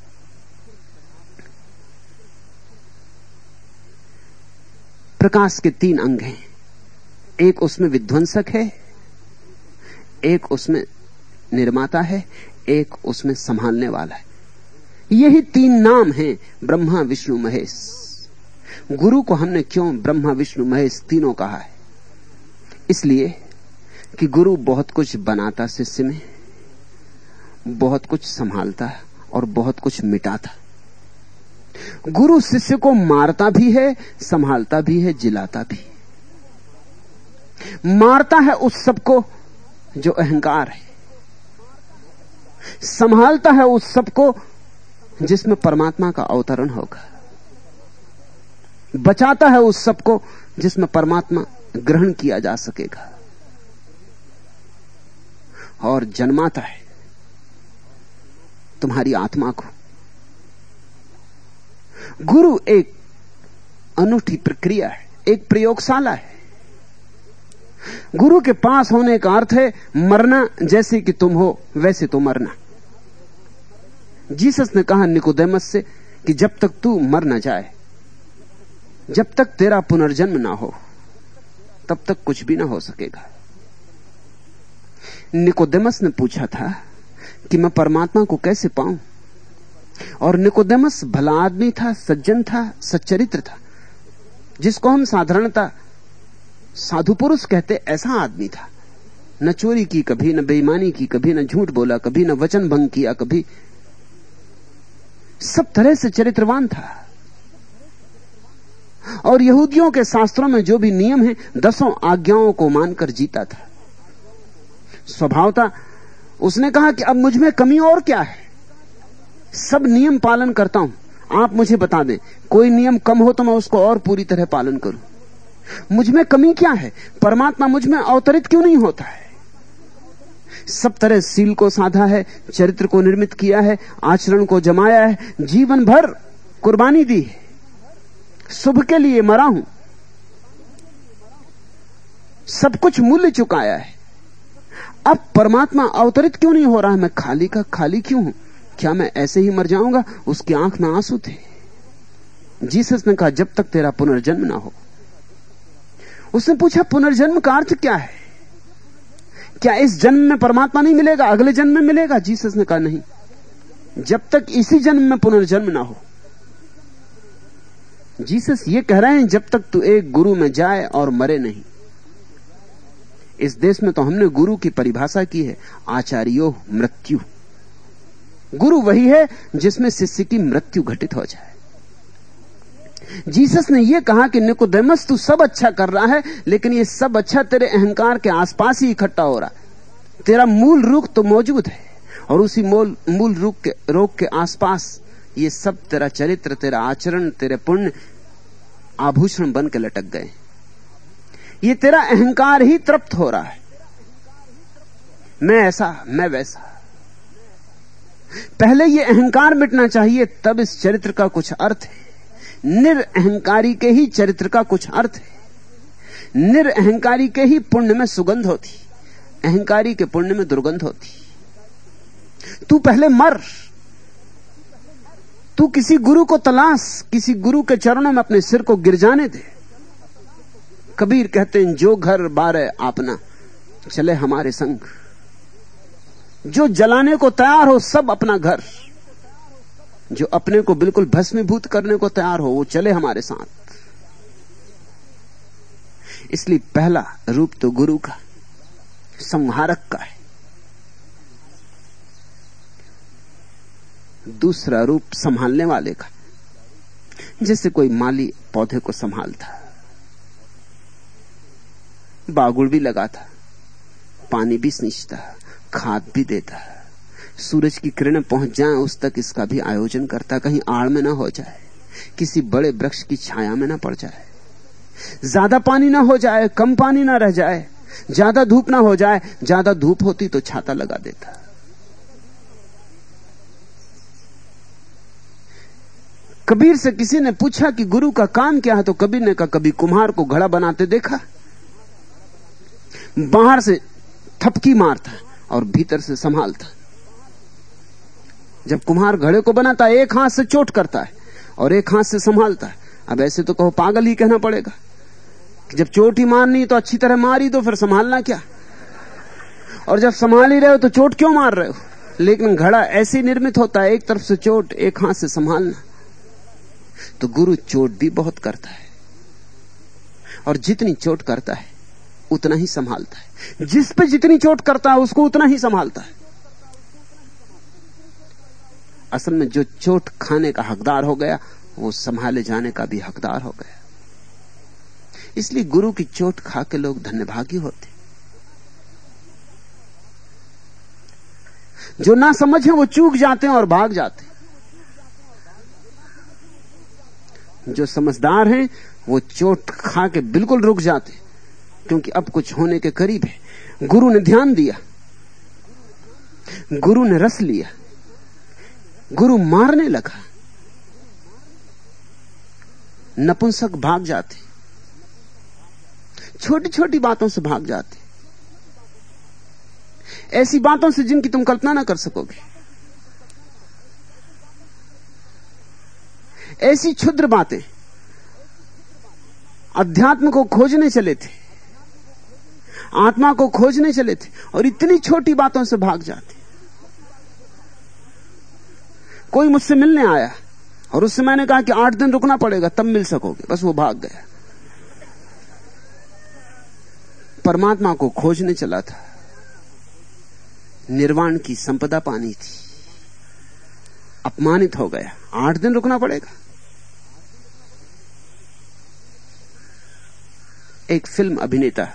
प्रकाश के तीन अंग हैं। एक उसमें विध्वंसक है, एक उसमें निर्माता है, एक उसमें संभालने वाला है। यही तीन नाम हैं ब्रह्मा विष्णु महेश। गुरु को हमने क्यों ब्रह्मा विष्णु महेश तीनों कहा है? इसलिए कि गुरु बहुत कुछ बनाता शिष्य में, बहुत कुछ संभालता और बहुत कुछ मिटाता। गुरु शिष्य को मारता भी है, संभालता भी है, जिलाता भी। मारता है उस सबको जो अहंकार है, संभालता है उस सबको जिसमें परमात्मा का अवतरण होगा, बचाता है उस सबको जिसमें परमात्मा ग्रहण किया जा सकेगा, और जन्माता है तुम्हारी आत्मा को। गुरु एक अनूठी प्रक्रिया है, एक प्रयोगशाला है। गुरु के पास होने का अर्थ है मरना, जैसे कि तुम हो वैसे तो मरना। जीसस ने कहा निकोदेमस से कि जब तक तू मर न जाए, जब तक तेरा पुनर्जन्म ना हो, तब तक कुछ भी ना हो सकेगा। निकोदेमस ने पूछा था कि मैं परमात्मा को कैसे पाऊं, और निकोदेमस भला आदमी था, सज्जन था, सच्चरित्र था, जिसको हम साधारणता साधु पुरुष कहते, ऐसा आदमी था। न चोरी की कभी, न बेईमानी की कभी, न झूठ बोला कभी, न वचन भंग किया कभी, सब तरह से चरित्रवान था। और यहूदियों के शास्त्रों में जो भी नियम हैं, दसों आज्ञाओं को मानकर जीता था। स्वभाव था, उसने कहा कि अब मुझ में कमी और क्या है, सब नियम पालन करता हूं, आप मुझे बता दें कोई नियम कम हो तो मैं उसको और पूरी तरह पालन करूं। मुझ में कमी क्या है, परमात्मा मुझ में अवतरित क्यों नहीं होता है। सब तरह सील को साधा है, चरित्र को निर्मित किया है, आचरण को जमाया है, जीवन भर कुर्बानी दी है, शुभ के लिए मरा हूं, सब कुछ मूल्य चुकाया है। अब परमात्मा अवतरित क्यों नहीं हो रहा है, मैं खाली का खाली क्यों हूं, क्या मैं ऐसे ही मर जाऊंगा। उसकी आंख में आंसू थे। जीसस ने कहा जब तक तेरा पुनर्जन्म ना हो। उसने पूछा पुनर्जन्म का अर्थ क्या है, क्या इस जन्म में परमात्मा नहीं मिलेगा, अगले जन्म में मिलेगा। जीसस ने कहा नहीं, जब तक इसी जन्म में पुनर्जन्म ना हो। जीसस ये कह रहे हैं जब तक तू एक गुरु में जाए और मरे नहीं। इस देश में तो हमने गुरु की परिभाषा की है, आचार्यो मृत्यु। गुरु वही है जिसमें शिष्य की मृत्यु घटित हो जाए। जीसस ने यह कहा कि निकोदेमस तू सब अच्छा कर रहा है, लेकिन ये सब अच्छा तेरे अहंकार के आसपास ही इकट्ठा हो रहा है। तेरा मूल रूप तो मौजूद है, और उसी मूल मूल रूप के रोग के आसपास ये सब तेरा चरित्र, तेरा आचरण, तेरे पुण्य आभूषण बन के लटक गए। ये तेरा अहंकार ही तृप्त हो रहा है, मैं ऐसा, मैं वैसा। पहले ये अहंकार मिटना चाहिए, तब इस चरित्र का कुछ अर्थ है। निरअहंकारी के ही चरित्र का कुछ अर्थ है। निरअहंकारी के ही पुण्य में सुगंध होती, अहंकारी के पुण्य में दुर्गंध होती। तू पहले मर, तू किसी गुरु को तलाश, किसी गुरु के चरणों में अपने सिर को गिर जाने दे। कबीर कहते हैं जो घर बारे आपना, चले हमारे संग। जो जलाने को तैयार हो सब अपना घर, जो अपने को बिल्कुल भस्मीभूत करने को तैयार हो वो चले हमारे साथ। इसलिए पहला रूप तो गुरु का, संहारक का है। दूसरा रूप संभालने वाले का, जैसे कोई माली पौधे को संभालता, बागुड़ भी लगाता, पानी भी सींचता, खाद भी देता, सूरज की किरणें पहुंच जाएं उस तक इसका भी आयोजन करता, कहीं आड़ में ना हो जाए, किसी बड़े वृक्ष की छाया में ना पड़ जाए, ज्यादा पानी ना हो जाए, कम पानी ना रह जाए, ज्यादा धूप ना हो जाए, ज्यादा धूप होती तो छाता लगा देता। कबीर से किसी ने पूछा कि गुरु का काम क्या है, तो कबीर ने कहा कभी कुम्हार को घड़ा बनाते देखा, बाहर से थपकी मारता और भीतर से संभालता। जब कुम्हार घड़े को बनाता है एक हाथ से चोट करता है और एक हाथ से संभालता है। अब ऐसे तो कहो पागल ही कहना पड़ेगा कि जब चोट ही मारनी तो अच्छी तरह मारी, तो फिर संभालना क्या, और जब संभाल ही रहे हो तो चोट क्यों मार रहे हो। लेकिन घड़ा ऐसे निर्मित होता है, एक तरफ से चोट, एक हाथ से संभालना। तो गुरु चोट भी बहुत करता है, और जितनी चोट करता है उतना ही संभालता है। जिस पे जितनी चोट करता है उसको उतना ही संभालता है। असल में जो चोट खाने का हकदार हो गया वो संभाले जाने का भी हकदार हो गया। इसलिए गुरु की चोट खा के लोग धन्यभागी होते। जो ना समझे वो चूक जाते हैं और भाग जाते हैं। जो समझदार हैं वो चोट खा के बिल्कुल रुक जाते, क्योंकि अब कुछ होने के करीब है। गुरु ने ध्यान दिया, गुरु ने रस लिया, गुरु मारने लगा, नपुंसक भाग जाते, छोटी छोटी बातों से भाग जाते, ऐसी बातों से जिनकी तुम कल्पना ना कर सकोगे। ऐसी क्षुद्र बातें। अध्यात्म को खोजने चले थे, आत्मा को खोजने चले थे, और इतनी छोटी बातों से भाग जाते। कोई मुझसे मिलने आया और उससे मैंने कहा कि आठ दिन रुकना पड़ेगा तब मिल सकोगे, बस वो भाग गया। परमात्मा को खोजने चला था, निर्वाण की संपदा पानी थी, अपमानित हो गया, आठ दिन रुकना पड़ेगा। एक फिल्म अभिनेता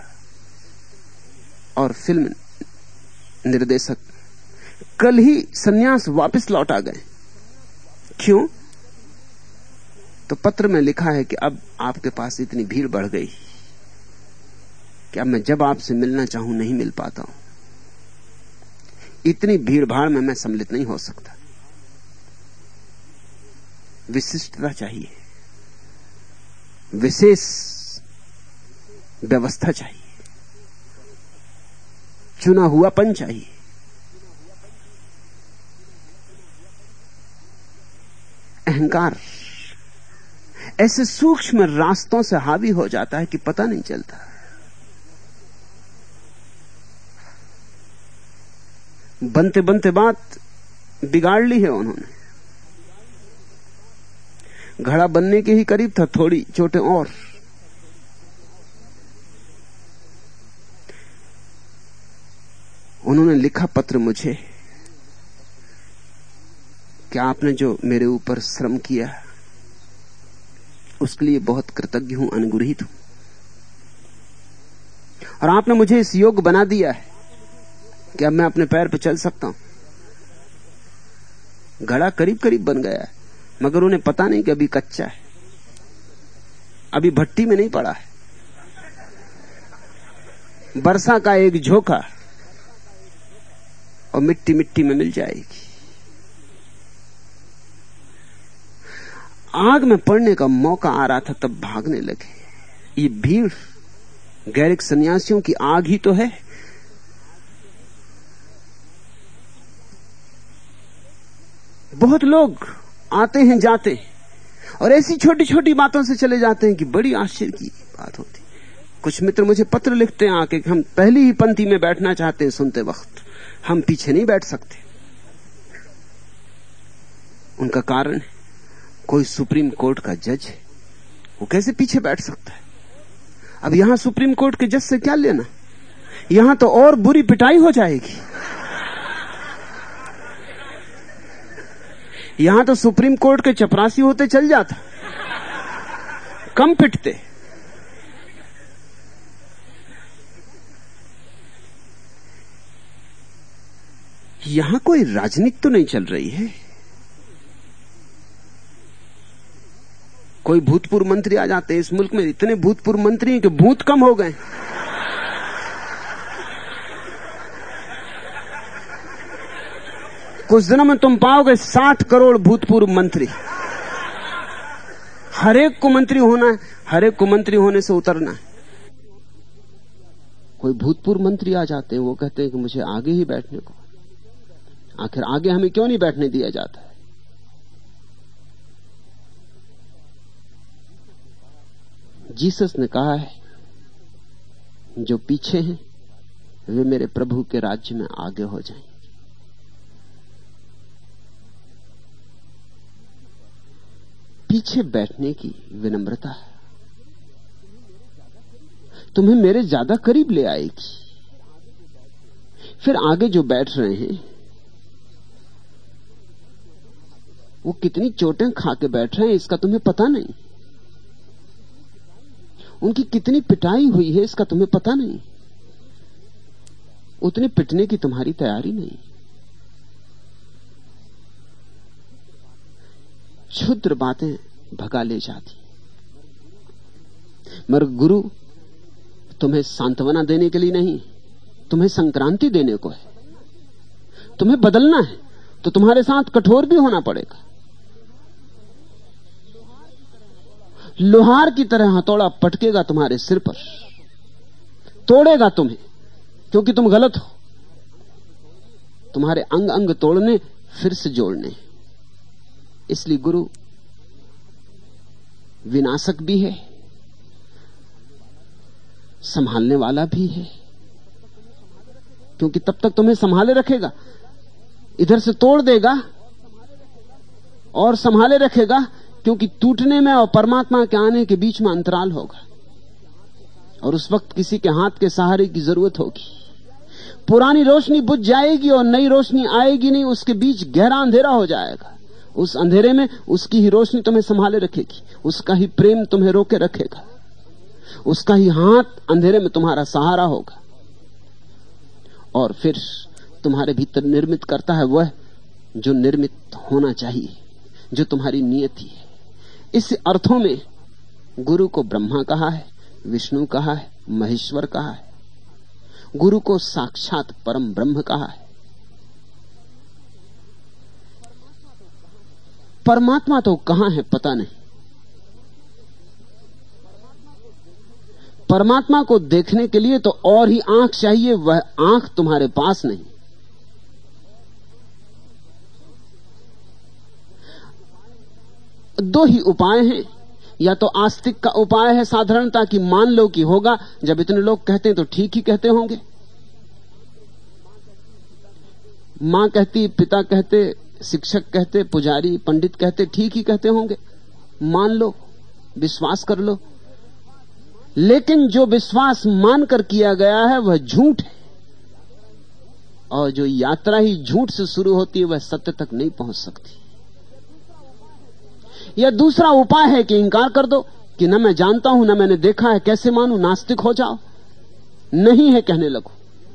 और फिल्म निर्देशक कल ही सन्यास वापस लौट आ गए। क्यों? तो पत्र में लिखा है कि अब आपके पास इतनी भीड़ बढ़ गई कि अब मैं जब आपसे मिलना चाहूं नहीं मिल पाता हूं, इतनी भीड़ भाड़ में मैं सम्मिलित नहीं हो सकता। विशिष्टता चाहिए, विशेष व्यवस्था चाहिए, चुना हुआपन चाहिए। अहंकार ऐसे सूक्ष्म रास्तों से हावी हो जाता है कि पता नहीं चलता। बनते बनते बात बिगाड़ ली है उन्होंने। घड़ा बनने के ही करीब था, थोड़ी चोटें और। उन्होंने लिखा पत्र मुझे कि आपने जो मेरे ऊपर श्रम किया उसके लिए बहुत कृतज्ञ हूं, अनुग्रहित हूं, और आपने मुझे इस योग्य बना दिया है कि अब मैं अपने पैर पर चल सकता हूं। घड़ा करीब करीब बन गया है, मगर उन्हें पता नहीं कि अभी कच्चा है, अभी भट्टी में नहीं पड़ा है। वर्षा का एक झोंका और मिट्टी मिट्टी में मिल जाएगी। आग में पड़ने का मौका आ रहा था तब भागने लगे। ये भीड़ गैरिक सन्यासियों की आग ही तो है। बहुत लोग आते हैं जाते हैं और ऐसी छोटी छोटी बातों से चले जाते हैं कि बड़ी आश्चर्य की बात होती। कुछ मित्र मुझे पत्र लिखते हैं आके कि हम पहली ही पंक्ति में बैठना चाहते हैं, सुनते वक्त हम पीछे नहीं बैठ सकते। उनका कारण है कोई सुप्रीम कोर्ट का जज है, वो कैसे पीछे बैठ सकता है? अब यहां सुप्रीम कोर्ट के जज से क्या लेना, यहां तो और बुरी पिटाई हो जाएगी। यहां तो सुप्रीम कोर्ट के चपरासी होते चल जाता, कम पिटते। यहां कोई राजनीति तो नहीं चल रही है। कोई भूतपूर्व मंत्री आ जाते हैं। इस मुल्क में इतने भूतपूर्व मंत्री हैं कि भूत कम हो गए। कुछ दिनों में तुम पाओगे साठ करोड़ भूतपूर्व मंत्री। हर एक को मंत्री होना है, हर एक को मंत्री होने से उतरना है। कोई भूतपूर्व मंत्री आ जाते हैं, वो कहते हैं कि मुझे आगे ही बैठने को। आखिर आगे हमें क्यों नहीं बैठने दिया जाता है? जीसस ने कहा है, जो पीछे हैं वे मेरे प्रभु के राज्य में आगे हो जाएं। पीछे बैठने की विनम्रता है तुम्हें मेरे ज्यादा करीब ले आएगी। फिर आगे जो बैठ रहे हैं वो कितनी चोटें खा के बैठ रहे हैं इसका तुम्हें पता नहीं। उनकी कितनी पिटाई हुई है इसका तुम्हें पता नहीं। उतनी पिटने की तुम्हारी तैयारी नहीं। क्षुद्र बातें भगा ले जाती। मगर गुरु तुम्हें सांत्वना देने के लिए नहीं, तुम्हें संक्रांति देने को है। तुम्हें बदलना है तो तुम्हारे साथ कठोर भी होना पड़ेगा। लोहार की तरह हथौड़ा पटकेगा तुम्हारे सिर पर, तोड़ेगा तुम्हें, क्योंकि तुम गलत हो। तुम्हारे अंग अंग तोड़ने, फिर से जोड़ने। इसलिए गुरु विनाशक भी है, संभालने वाला भी है, क्योंकि तब तक तुम्हें संभाले रखेगा। इधर से तोड़ देगा और संभाले रखेगा, क्योंकि टूटने में और परमात्मा के आने के बीच में अंतराल होगा, और उस वक्त किसी के हाथ के सहारे की जरूरत होगी। पुरानी रोशनी बुझ जाएगी और नई रोशनी आएगी नहीं, उसके बीच गहरा अंधेरा हो जाएगा। उस अंधेरे में उसकी ही रोशनी तुम्हें संभाले रखेगी, उसका ही प्रेम तुम्हें रोके रखेगा, उसका ही हाथ अंधेरे में तुम्हारा सहारा होगा। और फिर तुम्हारे भीतर निर्मित करता है वह जो निर्मित होना चाहिए, जो तुम्हारी नियति है। इस अर्थों में गुरु को ब्रह्मा कहा है, विष्णु कहा है, महेश्वर कहा है। गुरु को साक्षात परम ब्रह्म कहा है। परमात्मा तो कहां है पता नहीं। परमात्मा को देखने के लिए तो और ही आंख चाहिए, वह आंख तुम्हारे पास नहीं। दो ही उपाय हैं, या तो आस्तिक का उपाय है साधारणता कि मान लो कि होगा, जब इतने लोग कहते हैं तो ठीक ही कहते होंगे। मां कहती, पिता कहते, शिक्षक कहते, पुजारी पंडित कहते, ठीक ही कहते होंगे, मान लो, विश्वास कर लो। लेकिन जो विश्वास मानकर किया गया है वह झूठ है, और जो यात्रा ही झूठ से शुरू होती है वह सत्य तक नहीं पहुंच सकती। या दूसरा उपाय है कि इंकार कर दो कि न मैं जानता हूं, न मैंने देखा है, कैसे मानूं, नास्तिक हो जाओ, नहीं है कहने लगो।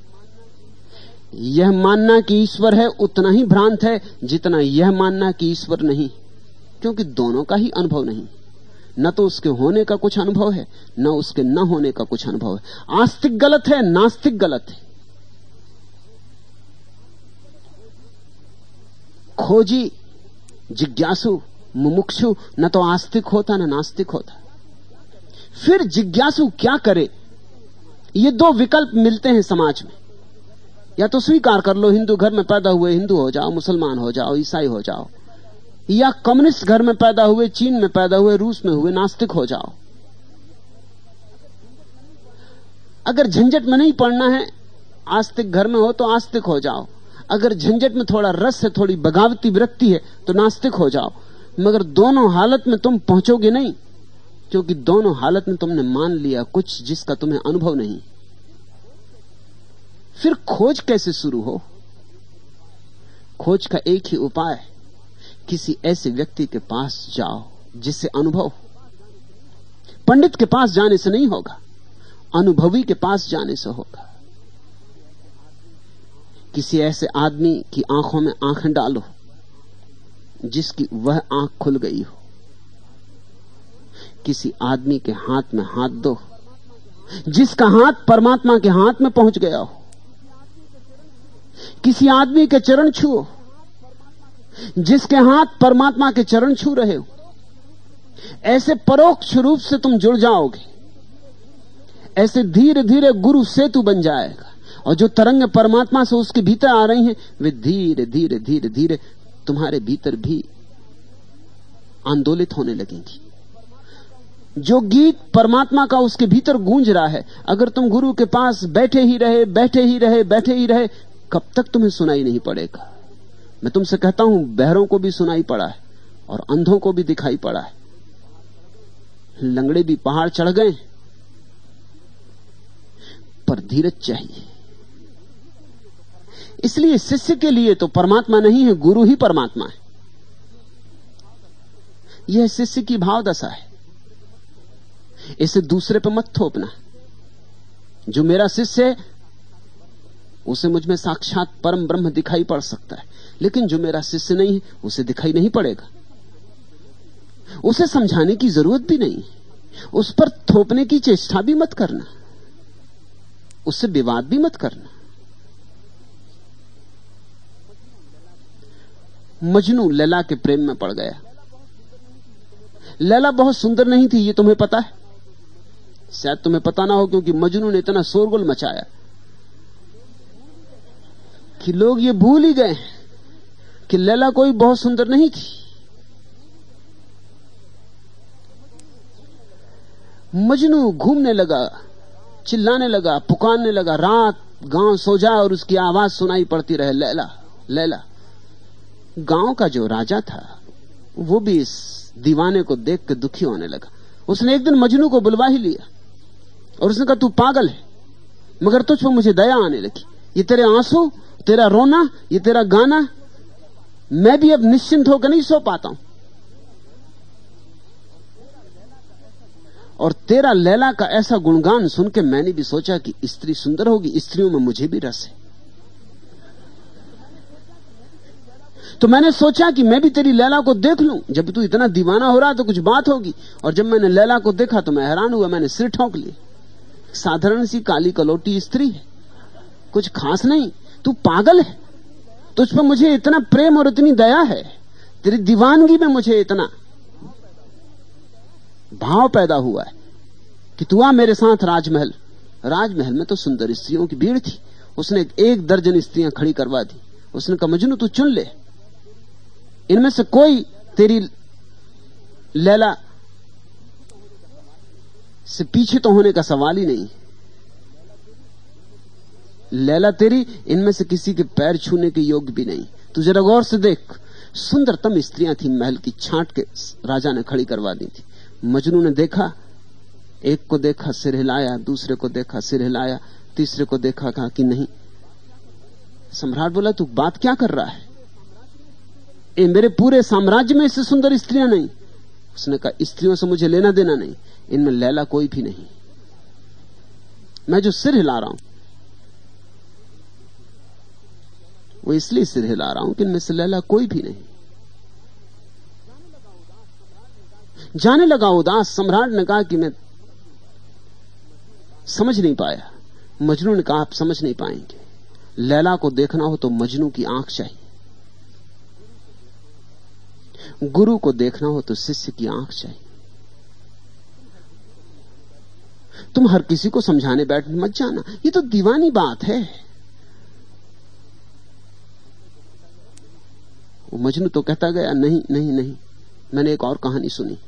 यह मानना कि ईश्वर है उतना ही भ्रांत है जितना यह मानना कि ईश्वर नहीं, क्योंकि दोनों का ही अनुभव नहीं। न तो उसके होने का कुछ अनुभव है, न उसके न होने का कुछ अनुभव है। आस्तिक गलत है, नास्तिक गलत है। खोजी, जिज्ञासु, मुमुक्षु न तो आस्तिक होता न नास्तिक होता। फिर जिज्ञासु क्या करे? ये दो विकल्प मिलते हैं समाज में। या तो स्वीकार कर लो, हिंदू घर में पैदा हुए हिंदू हो जाओ, मुसलमान हो जाओ, ईसाई हो जाओ, या कम्युनिस्ट घर में पैदा हुए, चीन में पैदा हुए, रूस में हुए, नास्तिक हो जाओ। अगर झंझट में नहीं पड़ना है, आस्तिक घर में हो तो आस्तिक हो जाओ। अगर झंझट में थोड़ा रस है, थोड़ी बगावती वृत्ति है तो नास्तिक हो जाओ। मगर दोनों हालत में तुम पहुंचोगे नहीं, क्योंकि दोनों हालत में तुमने मान लिया कुछ जिसका तुम्हें अनुभव नहीं। फिर खोज कैसे शुरू हो? खोज का एक ही उपाय है, किसी ऐसे व्यक्ति के पास जाओ जिससे अनुभव। पंडित के पास जाने से नहीं होगा, अनुभवी के पास जाने से होगा। किसी ऐसे आदमी की आंखों में आंखें डालो जिसकी वह आंख खुल गई हो। किसी आदमी के हाथ में हाथ दो जिसका हाथ परमात्मा के हाथ में पहुंच गया हो। किसी आदमी के चरण छुओ जिसके हाथ परमात्मा के चरण छू रहे हो। ऐसे परोक्ष रूप से तुम जुड़ जाओगे, ऐसे धीरे धीरे गुरु सेतु बन जाएगा, और जो तरंग परमात्मा से उसके भीतर आ रही हैं वे धीरे धीरे धीरे धीरे तुम्हारे भीतर भी आंदोलित होने लगेंगी। जो गीत परमात्मा का उसके भीतर गूंज रहा है, अगर तुम गुरु के पास बैठे ही रहे बैठे ही रहे बैठे ही रहे कब तक तुम्हें सुनाई नहीं पड़ेगा। मैं तुमसे कहता हूं, बहरों को भी सुनाई पड़ा है और अंधों को भी दिखाई पड़ा है। लंगड़े भी पहाड़ चढ़ गए, पर धीरज चाहिए। इसलिए शिष्य के लिए तो परमात्मा नहीं है, गुरु ही परमात्मा है। यह शिष्य की भाव दशा है, इसे दूसरे पर मत थोपना। जो मेरा शिष्य है उसे मुझ में साक्षात परम ब्रह्म दिखाई पड़ सकता है, लेकिन जो मेरा शिष्य नहीं है उसे दिखाई नहीं पड़ेगा। उसे समझाने की जरूरत भी नहीं, उस पर थोपने की चेष्टा भी मत करना, उससे विवाद भी मत करना। मजनू लैला के प्रेम में पड़ गया। लैला बहुत सुंदर नहीं थी, ये तुम्हें पता है, शायद तुम्हें पता ना हो, क्योंकि मजनू ने इतना शोरगुल मचाया कि लोग ये भूल ही गए कि लैला कोई बहुत सुंदर नहीं थी। मजनू घूमने लगा, चिल्लाने लगा, पुकारने लगा, रात गांव सो जाए और उसकी आवाज सुनाई पड़ती रहे, लैला लैला। गांव का जो राजा था वो भी इस दीवाने को देख के दुखी होने लगा। उसने एक दिन मजनू को बुलवा ही लिया और उसने कहा, तू पागल है, मगर तुझ पर मुझे दया आने लगी। ये तेरे आंसू, तेरा रोना, ये तेरा गाना, मैं भी अब निश्चिंत होकर नहीं सो पाता हूं। और तेरा लैला का ऐसा गुणगान सुन के मैंने भी सोचा कि स्त्री सुंदर होगी, स्त्रियों में मुझे भी रस है। तो मैंने सोचा कि मैं भी तेरी लैला को देख लूं। जब तू इतना दीवाना हो रहा तो कुछ बात होगी। और जब मैंने लैला को देखा तो मैं हैरान हुआ, मैंने सिर ठोंक लिया। साधारण सी काली कलोटी स्त्री है, कुछ खास नहीं। तू पागल है, तुझ पर मुझे इतना प्रेम और इतनी दया है, तेरी दीवानगी में मुझे इतना भाव पैदा हुआ है कि तू आ मेरे साथ राजमहल। राजमहल में तो सुंदर स्त्रियों की भीड़ थी। उसने एक दर्जन स्त्रियां खड़ी करवा दी। उसने कहा, मजनू तू चुन ले, इनमें से कोई तेरी लैला से पीछे तो होने का सवाल ही नहीं। लैला तेरी इनमें से किसी के पैर छूने के योग्य भी नहीं। तू जरा गौर से देख, सुंदरतम स्त्रियां थी महल की, छांट के राजा ने खड़ी करवा दी थी। मजनू ने देखा, एक को देखा सिर हिलाया, दूसरे को देखा सिर हिलाया, तीसरे को देखा, कहा कि नहीं। सम्राट बोला, तू बात क्या कर रहा है? ए, मेरे पूरे साम्राज्य में इससे सुंदर स्त्रियां नहीं। उसने कहा, स्त्रियों से मुझे लेना देना नहीं, इनमें लैला कोई भी नहीं। मैं जो सिर हिला रहा हूं वो इसलिए सिर हिला रहा हूं कि इनमें से लैला कोई भी नहीं। जाने लगा उदास। सम्राट ने कहा कि मैं समझ नहीं पाया। मजनू ने कहा, आप समझ नहीं पाएंगे। लैला को देखना हो तो मजनू की आंख चाहिए, गुरु को देखना हो तो शिष्य की आंख चाहिए। तुम हर किसी को समझाने बैठ मत जाना, ये तो दीवानी बात है। वो मजनू तो कहता गया, नहीं नहीं नहीं, मैंने एक और कहानी सुनी।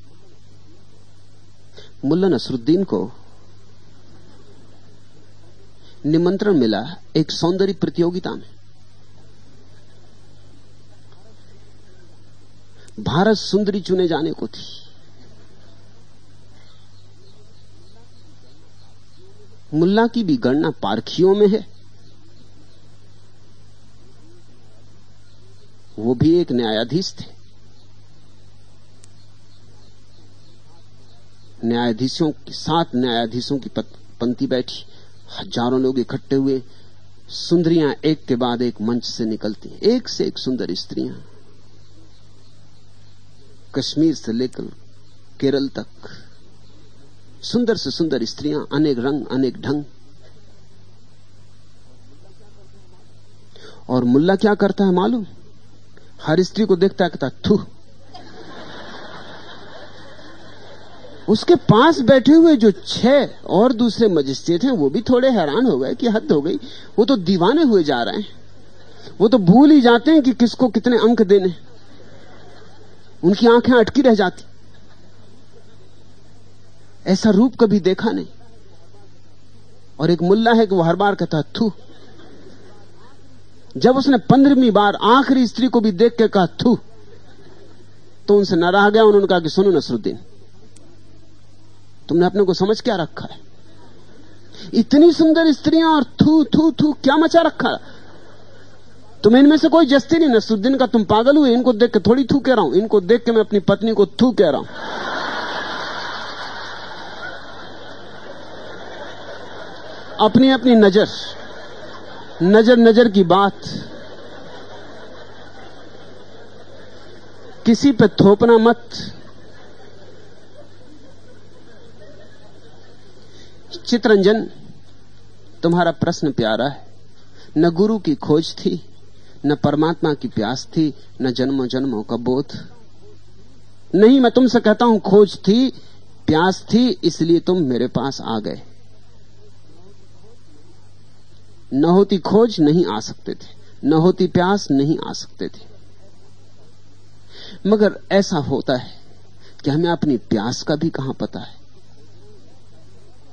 मुल्ला नसरुद्दीन को निमंत्रण मिला एक सौंदर्य प्रतियोगिता में। भारत सुंदरी चुने जाने को थी। मुल्ला की भी गणना पारखियों में है। वो भी एक न्यायाधीश थे। न्यायाधीशों की, सात न्यायाधीशों की पंक्ति बैठी, हजारों लोग इकट्ठे हुए। सुंदरियां एक के बाद एक मंच से निकलती, एक से एक सुंदर स्त्रियां, कश्मीर से लेकर केरल तक सुंदर से सुंदर स्त्रियां, अनेक रंग अनेक ढंग। और मुल्ला क्या करता है मालूम? हर स्त्री को देखता है, कहता थू। उसके पास बैठे हुए जो छह और दूसरे मजिस्ट्रेट हैं वो भी थोड़े हैरान हो गए कि हद हो गई, वो तो दीवाने हुए जा रहे हैं। वो तो भूल ही जाते हैं कि किसको कितने अंक देने। उनकी आंखें अटकी रह जाती। ऐसा रूप कभी देखा नहीं। और एक मुल्ला है कि वो हर बार कहता थू। जब उसने पंद्रहवीं बार आखिरी स्त्री को भी देख के कहा थू, तो उनसे न रहा गया। उन्होंने कहा कि सुनो नसरुद्दीन, तुमने अपने को समझ क्या रखा है? इतनी सुंदर स्त्रियां और थू थू थू क्या मचा रखा? तुम इनमें से कोई जस्ती नहीं। नसरुद्दीन का तुम पागल हुए? इनको देख के थोड़ी थू कह रहा हूं, इनको देख के मैं अपनी पत्नी को थू कह रहा हूं। अपनी अपनी नजर नजर नजर की बात, किसी पे थोपना मत। चित्रंजन, तुम्हारा प्रश्न प्यारा है। न गुरु की खोज थी, न परमात्मा की प्यास थी, न जन्मों जन्मों का बोध। नहीं, मैं तुमसे कहता हूं, खोज थी, प्यास थी, इसलिए तुम मेरे पास आ गए। न होती खोज नहीं आ सकते थे, न होती प्यास नहीं आ सकते थे। मगर ऐसा होता है कि हमें अपनी प्यास का भी कहां पता है।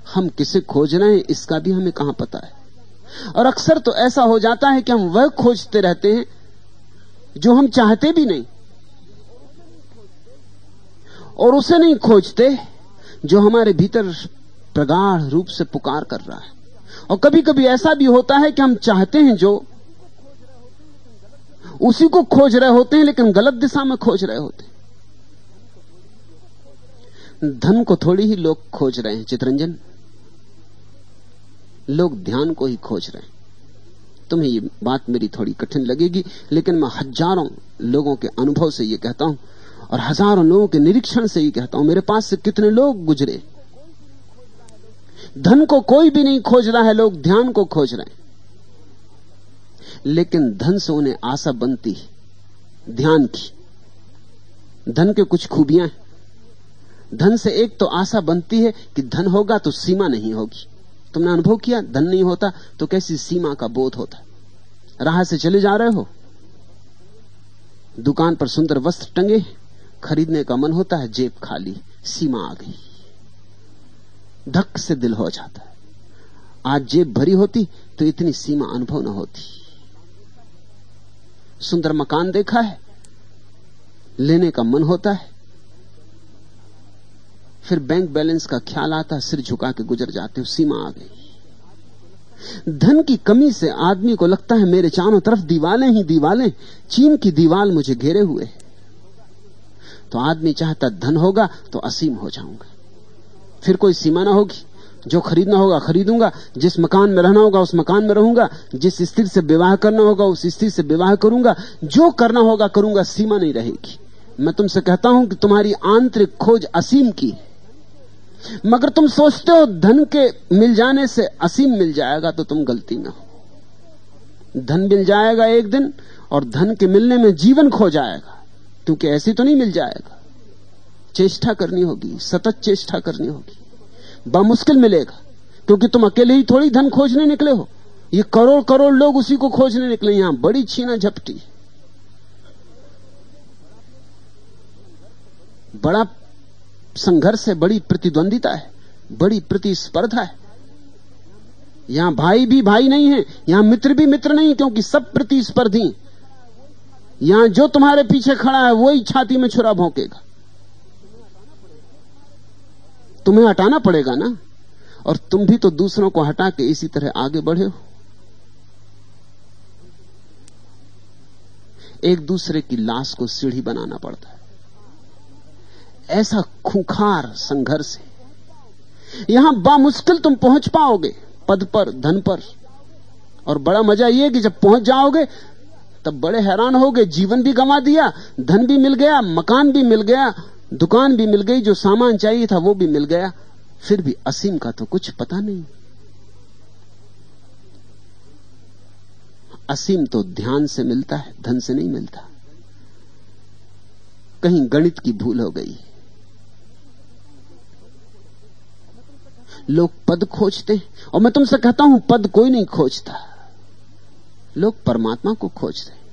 हम किसे खोज रहे हैं इसका भी हमें कहां पता है। और अक्सर तो ऐसा हो जाता है कि हम वह खोजते रहते हैं जो हम चाहते भी नहीं, और उसे नहीं खोजते जो हमारे भीतर प्रगाढ़ रूप से पुकार कर रहा है। और कभी कभी ऐसा भी होता है कि हम चाहते हैं जो, उसी को खोज रहे होते हैं, लेकिन गलत दिशा में खोज रहे होते हैं। धन को थोड़ी ही लोग खोज रहे हैं चितरंजन, लोग ध्यान को ही खोज रहे हैं। तुम्हें ये बात मेरी थोड़ी कठिन लगेगी, लेकिन मैं हजारों लोगों के अनुभव से ये कहता हूं और हजारों लोगों के निरीक्षण से ये कहता हूं। मेरे पास से कितने लोग गुजरे, धन को कोई भी नहीं खोज रहा है, लोग ध्यान को खोज रहे हैं। लेकिन धन से उन्हें आशा बनती है ध्यान की। धन के कुछ खूबियां हैं। धन से एक तो आशा बनती है कि धन होगा तो सीमा नहीं होगी। तुमने अनुभव किया, धन नहीं होता तो कैसी सीमा का बोध होता। राह से चले जा रहे हो, दुकान पर सुंदर वस्त्र टंगे, खरीदने का मन होता है, जेब खाली, सीमा आ गई, धक से दिल हो जाता है। आज जेब भरी होती तो इतनी सीमा अनुभव न होती। सुंदर मकान देखा है, लेने का मन होता है, फिर बैंक बैलेंस का ख्याल आता, सिर झुका के गुजर जाते हो, सीमा आ गई। धन की कमी से आदमी को लगता है मेरे चारों तरफ दीवालें ही दीवालें, चीन की दीवाल मुझे घेरे हुए। तो आदमी चाहता धन होगा तो असीम हो जाऊंगा, फिर कोई सीमा ना होगी, जो खरीदना होगा खरीदूंगा, जिस मकान में रहना होगा उस मकान में रहूंगा, जिस स्त्री से विवाह करना होगा उस स्त्री से विवाह करूंगा, जो करना होगा करूंगा, सीमा नहीं रहेगी। मैं तुमसे कहता हूं कि तुम्हारी आंतरिक खोज असीम की है, मगर तुम सोचते हो धन के मिल जाने से असीम मिल जाएगा, तो तुम गलती में हो। धन मिल जाएगा एक दिन, और धन के मिलने में जीवन खो जाएगा, क्योंकि ऐसी तो नहीं मिल जाएगा। चेष्टा करनी होगी, सतत चेष्टा करनी होगी, बामुश्किल मिलेगा, क्योंकि तुम अकेले ही थोड़ी धन खोजने निकले हो। ये करोड़ करोड़ लोग उसी को खोजने निकले। यहां बड़ी छीना झपटी, बड़ा संघर्ष है, बड़ी प्रतिद्वंदिता है, बड़ी प्रतिस्पर्धा है। यहां भाई भी भाई नहीं है, यहां मित्र भी मित्र नहीं, क्योंकि सब प्रतिस्पर्धी। यहां जो तुम्हारे पीछे खड़ा है वही छाती में छुरा भोंकेगा। तुम्हें हटाना पड़ेगा ना, और तुम भी तो दूसरों को हटा के इसी तरह आगे बढ़े हो। एक दूसरे की लाश को सीढ़ी बनाना पड़ता है। ऐसा खूंखार संघर्ष है। यहां बामुश्किल तुम पहुंच पाओगे पद पर, धन पर, और बड़ा मजा यह कि जब पहुंच जाओगे तब बड़े हैरान होगे, जीवन भी गंवा दिया, धन भी मिल गया, मकान भी मिल गया, दुकान भी मिल गई, जो सामान चाहिए था वो भी मिल गया, फिर भी असीम का तो कुछ पता नहीं। असीम तो ध्यान से मिलता है, धन से नहीं मिलता। कहीं गणित की भूल हो गई। लोग पद खोजते हैं, और मैं तुमसे कहता हूं पद कोई नहीं खोजता, लोग परमात्मा को खोजते हैं।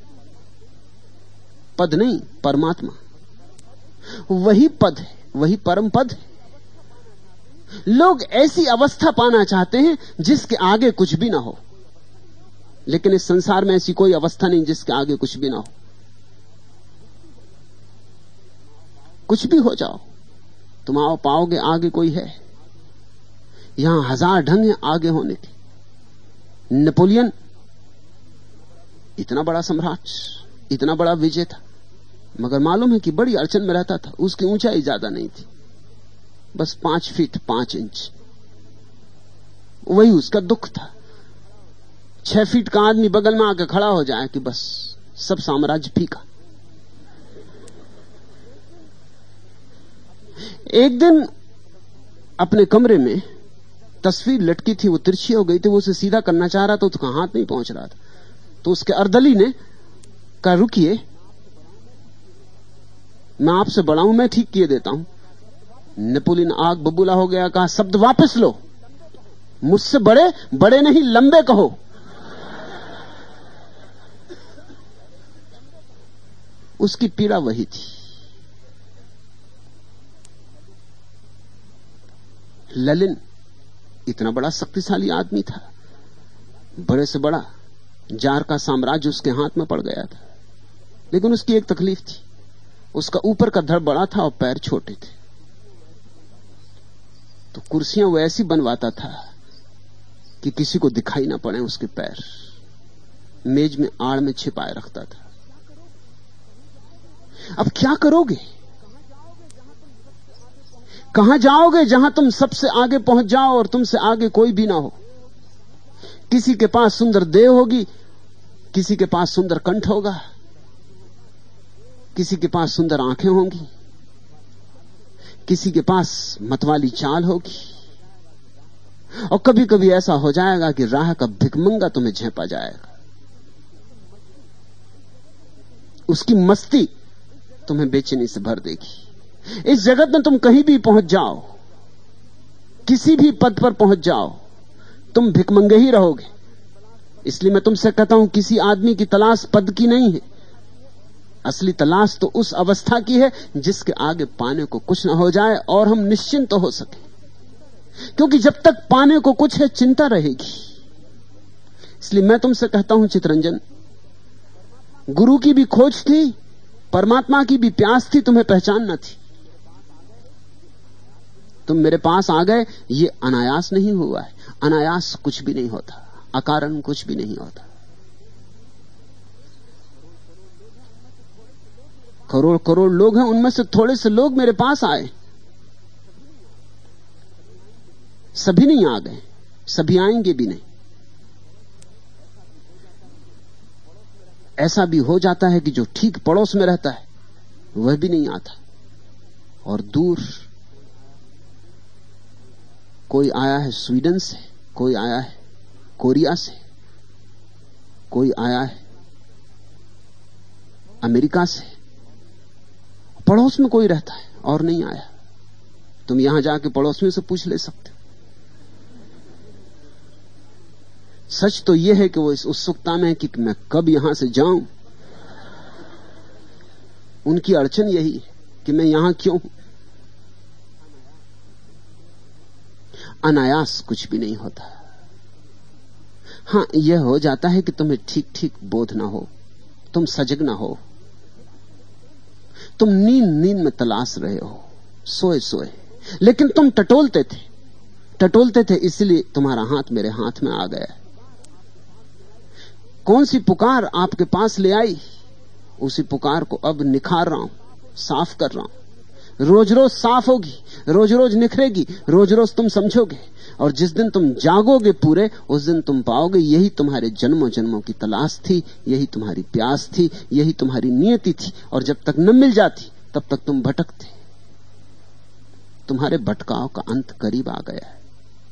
पद नहीं, परमात्मा, वही पद है, वही परम पद है। लोग ऐसी अवस्था पाना चाहते हैं जिसके आगे कुछ भी ना हो, लेकिन इस संसार में ऐसी कोई अवस्था नहीं जिसके आगे कुछ भी ना हो। कुछ भी हो जाओ, तुम आओ पाओगे आगे कोई है। यहां हजार ढंग हैं आगे होने के। नेपोलियन इतना बड़ा सम्राट, इतना बड़ा विजेता, मगर मालूम है कि बड़ी अड़चन में रहता था। उसकी ऊंचाई ज्यादा नहीं थी, बस पांच फीट पांच इंच, वही उसका दुख था। छह फीट का आदमी बगल में आकर खड़ा हो जाए कि बस सब साम्राज्य फीका। एक दिन अपने कमरे में तस्वीर लटकी थी, वो तिरछी हो गई थी, वो उसे सीधा करना चाह रहा था, उसका हाथ नहीं पहुंच रहा था। तो उसके अर्दली ने कहा, रुकिए, मैं आपसे बड़ा हूं, मैं ठीक किए देता हूं। नेपोलियन आग बबूला हो गया, कहा, शब्द वापस लो, मुझसे बड़े बड़े नहीं लंबे कहो। उसकी पीड़ा वही थी। ललिन इतना बड़ा शक्तिशाली आदमी था, बड़े से बड़ा जार का साम्राज्य उसके हाथ में पड़ गया था, लेकिन उसकी एक तकलीफ थी, उसका ऊपर का धड़ बड़ा था और पैर छोटे थे। तो कुर्सियां वो ऐसी बनवाता था कि किसी को दिखाई ना पड़े उसके पैर, मेज में आड़ में छिपाए रखता था। अब क्या करोगे? कहां जाओगे जहां तुम सबसे आगे पहुंच जाओ और तुमसे आगे कोई भी ना हो? किसी के पास सुंदर देह होगी, किसी के पास सुंदर कंठ होगा, किसी के पास सुंदर आंखें होंगी, किसी के पास मतवाली चाल होगी, और कभी कभी ऐसा हो जाएगा कि राह का भिखमंगा तुम्हें झेपा जाएगा। उसकी मस्ती तुम्हें बेचैनी से भर देगी। इस जगत में तुम कहीं भी पहुंच जाओ, किसी भी पद पर पहुंच जाओ, तुम भिखमंगे ही रहोगे। इसलिए मैं तुमसे कहता हूं, किसी आदमी की तलाश पद की नहीं है, असली तलाश तो उस अवस्था की है जिसके आगे पाने को कुछ ना हो जाए और हम निश्चिंत तो हो सके। क्योंकि जब तक पाने को कुछ है, चिंता रहेगी। इसलिए मैं तुमसे कहता हूं चितरंजन, गुरु की भी खोज थी, परमात्मा की भी प्यास थी, तुम्हें पहचानना थी। तुम मेरे पास आ गए, ये अनायास नहीं हुआ है। अनायास कुछ भी नहीं होता, अकारण कुछ भी नहीं होता। करोड़ करोड़ लोग हैं, उनमें से थोड़े से लोग मेरे पास आए। सभी नहीं आ गए, सभी आएंगे भी नहीं। ऐसा भी हो जाता है कि जो ठीक पड़ोस में रहता है वह भी नहीं आता, और दूर कोई आया है स्वीडन से, कोई आया है कोरिया से, कोई आया है अमेरिका से, पड़ोस में कोई रहता है और नहीं आया। तुम यहां जाके पड़ोसियों से पूछ ले सकते हो। सच तो यह है कि वो इस उत्सुकता में है कि मैं कब यहां से जाऊं। उनकी अड़चन यही है कि मैं यहां क्यों हूं। अनायास कुछ भी नहीं होता। हां, यह हो जाता है कि तुम्हें ठीक ठीक बोध ना हो, तुम सजग ना हो, तुम नींद नींद में तलाश रहे हो, सोए सोए, लेकिन तुम टटोलते थे टटोलते थे इसलिए तुम्हारा हाथ मेरे हाथ में आ गया। कौन सी पुकार आपके पास ले आई, उसी पुकार को अब निखार रहा हूं, साफ कर रहा हूं। रोज रोज साफ होगी, रोज रोज निखरेगी, रोज रोज तुम समझोगे, और जिस दिन तुम जागोगे पूरे, उस दिन तुम पाओगे यही तुम्हारे जन्मों जन्मों की तलाश थी, यही तुम्हारी प्यास थी, यही तुम्हारी नियति थी। और जब तक न मिल जाती तब तक तुम भटकते। तुम्हारे भटकाव का अंत करीब आ गया है।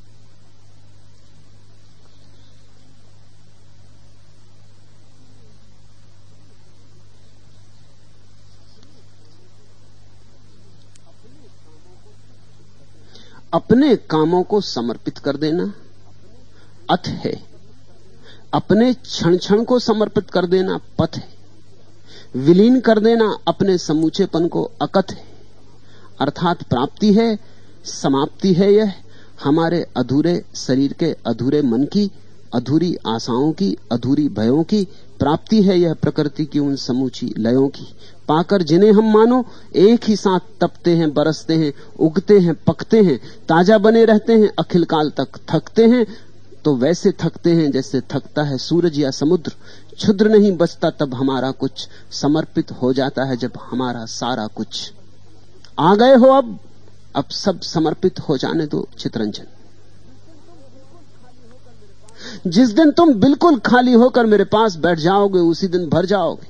अपने कामों को समर्पित कर देना अथ है, अपने क्षण क्षण को समर्पित कर देना पथ है, विलीन कर देना अपने समूचेपन को अकथ है। अर्थात प्राप्ति है, समाप्ति है। यह हमारे अधूरे शरीर के, अधूरे मन की, अधूरी आशाओं की, अधूरी भयों की प्राप्ति है। यह प्रकृति की उन समूची लयों की, पाकर जिन्हें हम मानो एक ही साथ तपते हैं, बरसते हैं, उगते हैं, पकते हैं, ताजा बने रहते हैं, अखिल काल तक थकते हैं तो वैसे थकते हैं जैसे थकता है सूरज या समुद्र। क्षुद्र नहीं बचता तब हमारा कुछ, समर्पित हो जाता है जब हमारा सारा कुछ। आ गए हो अब अब सब समर्पित हो जाने दो चितरंजन। जिस दिन तुम बिल्कुल खाली होकर मेरे पास बैठ जाओगे, उसी दिन भर जाओगे।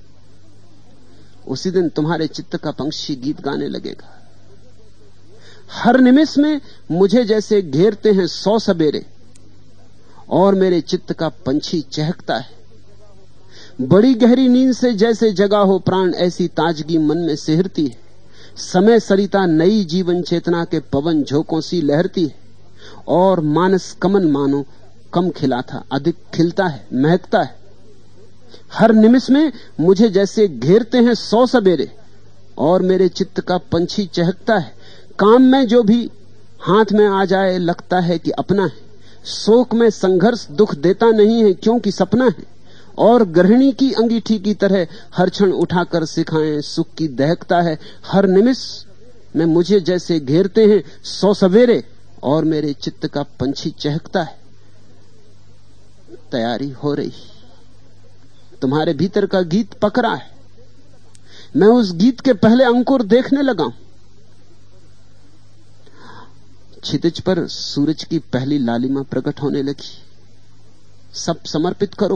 उसी दिन तुम्हारे चित्त का पंछी गीत गाने लगेगा। हर निमिष में मुझे जैसे घेरते हैं सौ सबेरे, और मेरे चित्त का पंछी चहकता है। बड़ी गहरी नींद से जैसे जगा हो प्राण, ऐसी ताजगी मन में सिहरती है। समय सरिता नई जीवन चेतना के पवन झोंकों सी लहरती है, और मानस कमल मानो कम खिला था अधिक खिलता है, महकता है। हर निमिष में मुझे जैसे घेरते हैं सौ सबेरे, और मेरे चित्त का पंछी चहकता है। काम में जो भी हाथ में आ जाए लगता है कि अपना है। शोक में संघर्ष दुख देता नहीं है क्योंकि सपना है। और गृहिणी की अंगीठी की तरह हर क्षण उठाकर सिखाएं सुख की दहकता है। हर निमिष में मुझे जैसे घेरते हैं सौ सवेरे और मेरे चित्त का पंछी चहकता है। तैयारी हो रही, तुम्हारे भीतर का गीत पक रहा है। मैं उस गीत के पहले अंकुर देखने लगा हूं। क्षितिज पर सूरज की पहली लालिमा प्रकट होने लगी। सब समर्पित करो,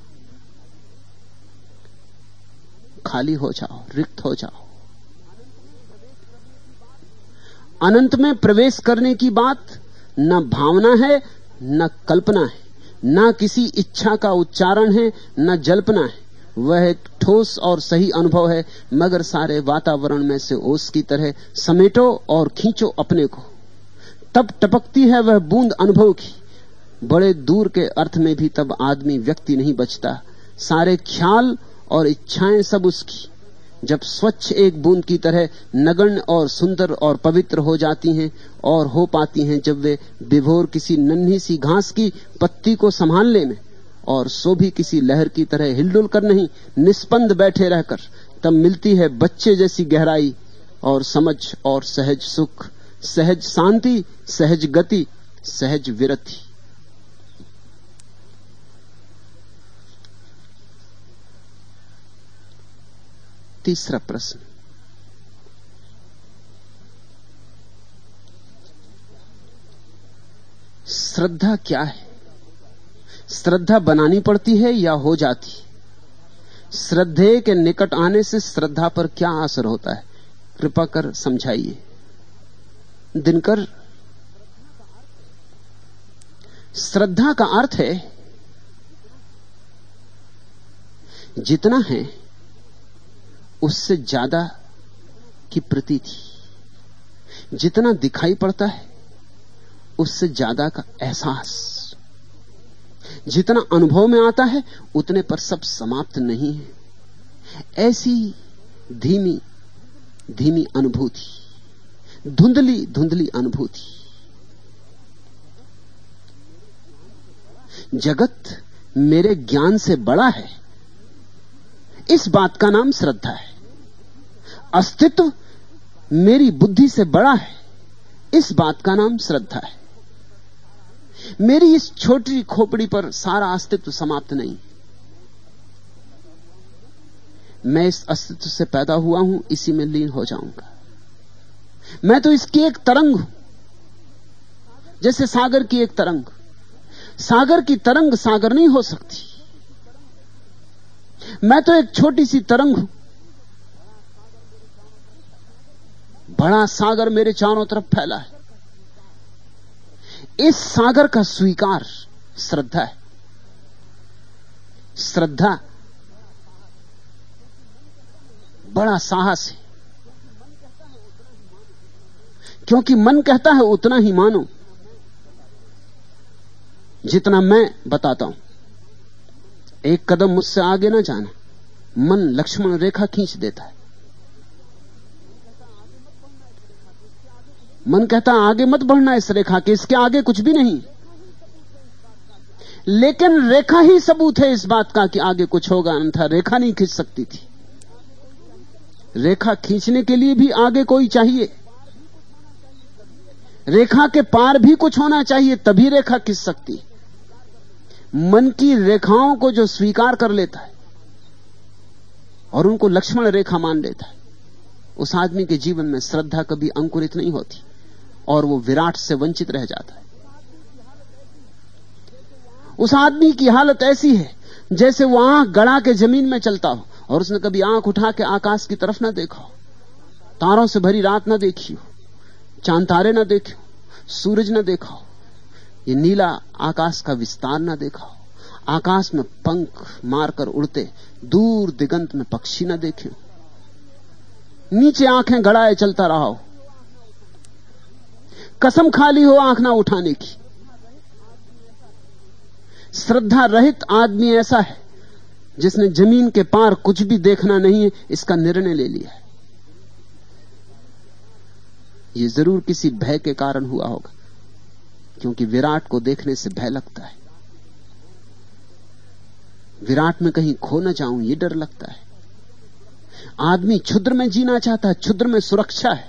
खाली हो जाओ, रिक्त हो जाओ। अनंत में प्रवेश करने की बात न भावना है न कल्पना है, न किसी इच्छा का उच्चारण है न जल्पना है। वह एक ठोस और सही अनुभव है, मगर सारे वातावरण में से ओस की तरह समेटो और खींचो अपने को। तब टपकती है वह बूंद अनुभव की। बड़े दूर के अर्थ में भी तब आदमी व्यक्ति नहीं बचता। सारे ख्याल और इच्छाएं सब उसकी जब स्वच्छ एक बूंद की तरह नगण्य और सुंदर और पवित्र हो जाती हैं और हो पाती हैं जब वे विभोर किसी नन्ही सी घास की पत्ती को संभालने में और सो भी किसी लहर की तरह हिलडुल कर नहीं, निष्पंद बैठे रहकर, तब मिलती है बच्चे जैसी गहराई और समझ और सहज सुख, सहज शांति, सहज गति, सहज विरति। तीसरा प्रश्न, श्रद्धा क्या है? श्रद्धा बनानी पड़ती है या हो जाती? श्रद्धेय के निकट आने से श्रद्धा पर क्या असर होता है? कृपा कर समझाइए। दिनकर, श्रद्धा का अर्थ है जितना है उससे ज्यादा की प्रतीति, जितना दिखाई पड़ता है उससे ज्यादा का एहसास, जितना अनुभव में आता है उतने पर सब समाप्त नहीं है। ऐसी धीमी धीमी अनुभूति, धुंधली धुंधली अनुभूति। जगत मेरे ज्ञान से बड़ा है, इस बात का नाम श्रद्धा है। अस्तित्व मेरी बुद्धि से बड़ा है, इस बात का नाम श्रद्धा है। मेरी इस छोटी खोपड़ी पर सारा अस्तित्व समाप्त नहीं, मैं इस अस्तित्व से पैदा हुआ हूं, इसी में लीन हो जाऊंगा। मैं तो इसकी एक तरंग हूं, जैसे सागर की एक तरंग। सागर की तरंग सागर नहीं हो सकती। मैं तो एक छोटी सी तरंग हूं, बड़ा सागर मेरे चारों तरफ फैला है। इस सागर का स्वीकार श्रद्धा है। श्रद्धा बड़ा साहस है, क्योंकि मन कहता है उतना ही मानो जितना मैं बताता हूं। एक कदम मुझसे आगे ना जाना, मन लक्ष्मण रेखा खींच देता है। मन कहता आगे मत बढ़ना इस रेखा के, इसके आगे कुछ भी नहीं। लेकिन रेखा ही सबूत है इस बात का कि आगे कुछ होगा, अन्यथा रेखा नहीं खींच सकती थी। रेखा खींचने के लिए भी आगे कोई चाहिए, रेखा के पार भी कुछ होना चाहिए, तभी रेखा खींच सकती। मन की रेखाओं को जो स्वीकार कर लेता है और उनको लक्ष्मण रेखा मान लेता है, उस आदमी के जीवन में श्रद्धा कभी अंकुरित नहीं होती और वो विराट से वंचित रह जाता है। उस आदमी की हालत ऐसी है जैसे वो आंख गड़ा के जमीन में चलता हो और उसने कभी आंख उठा के आकाश की तरफ ना देखा हो, तारों से भरी रात ना देखी हो, चांद तारे ना देखे हो, सूरज ना देखा हो, ये नीला आकाश का विस्तार ना देखा हो, आकाश में पंख मारकर उड़ते दूर दिगंत में पक्षी ना देखे हो, नीचे आंखें गड़ाए चलता रहा हो, कसम खाली हो आंख ना उठाने की। श्रद्धा रहित आदमी ऐसा है जिसने जमीन के पार कुछ भी देखना नहीं है, इसका निर्णय ले लिया है। ये जरूर किसी भय के कारण हुआ होगा, क्योंकि विराट को देखने से भय लगता है। विराट में कहीं खो न जाऊं ये डर लगता है। आदमी क्षुद्र में जीना चाहता है, क्षुद्र में सुरक्षा है।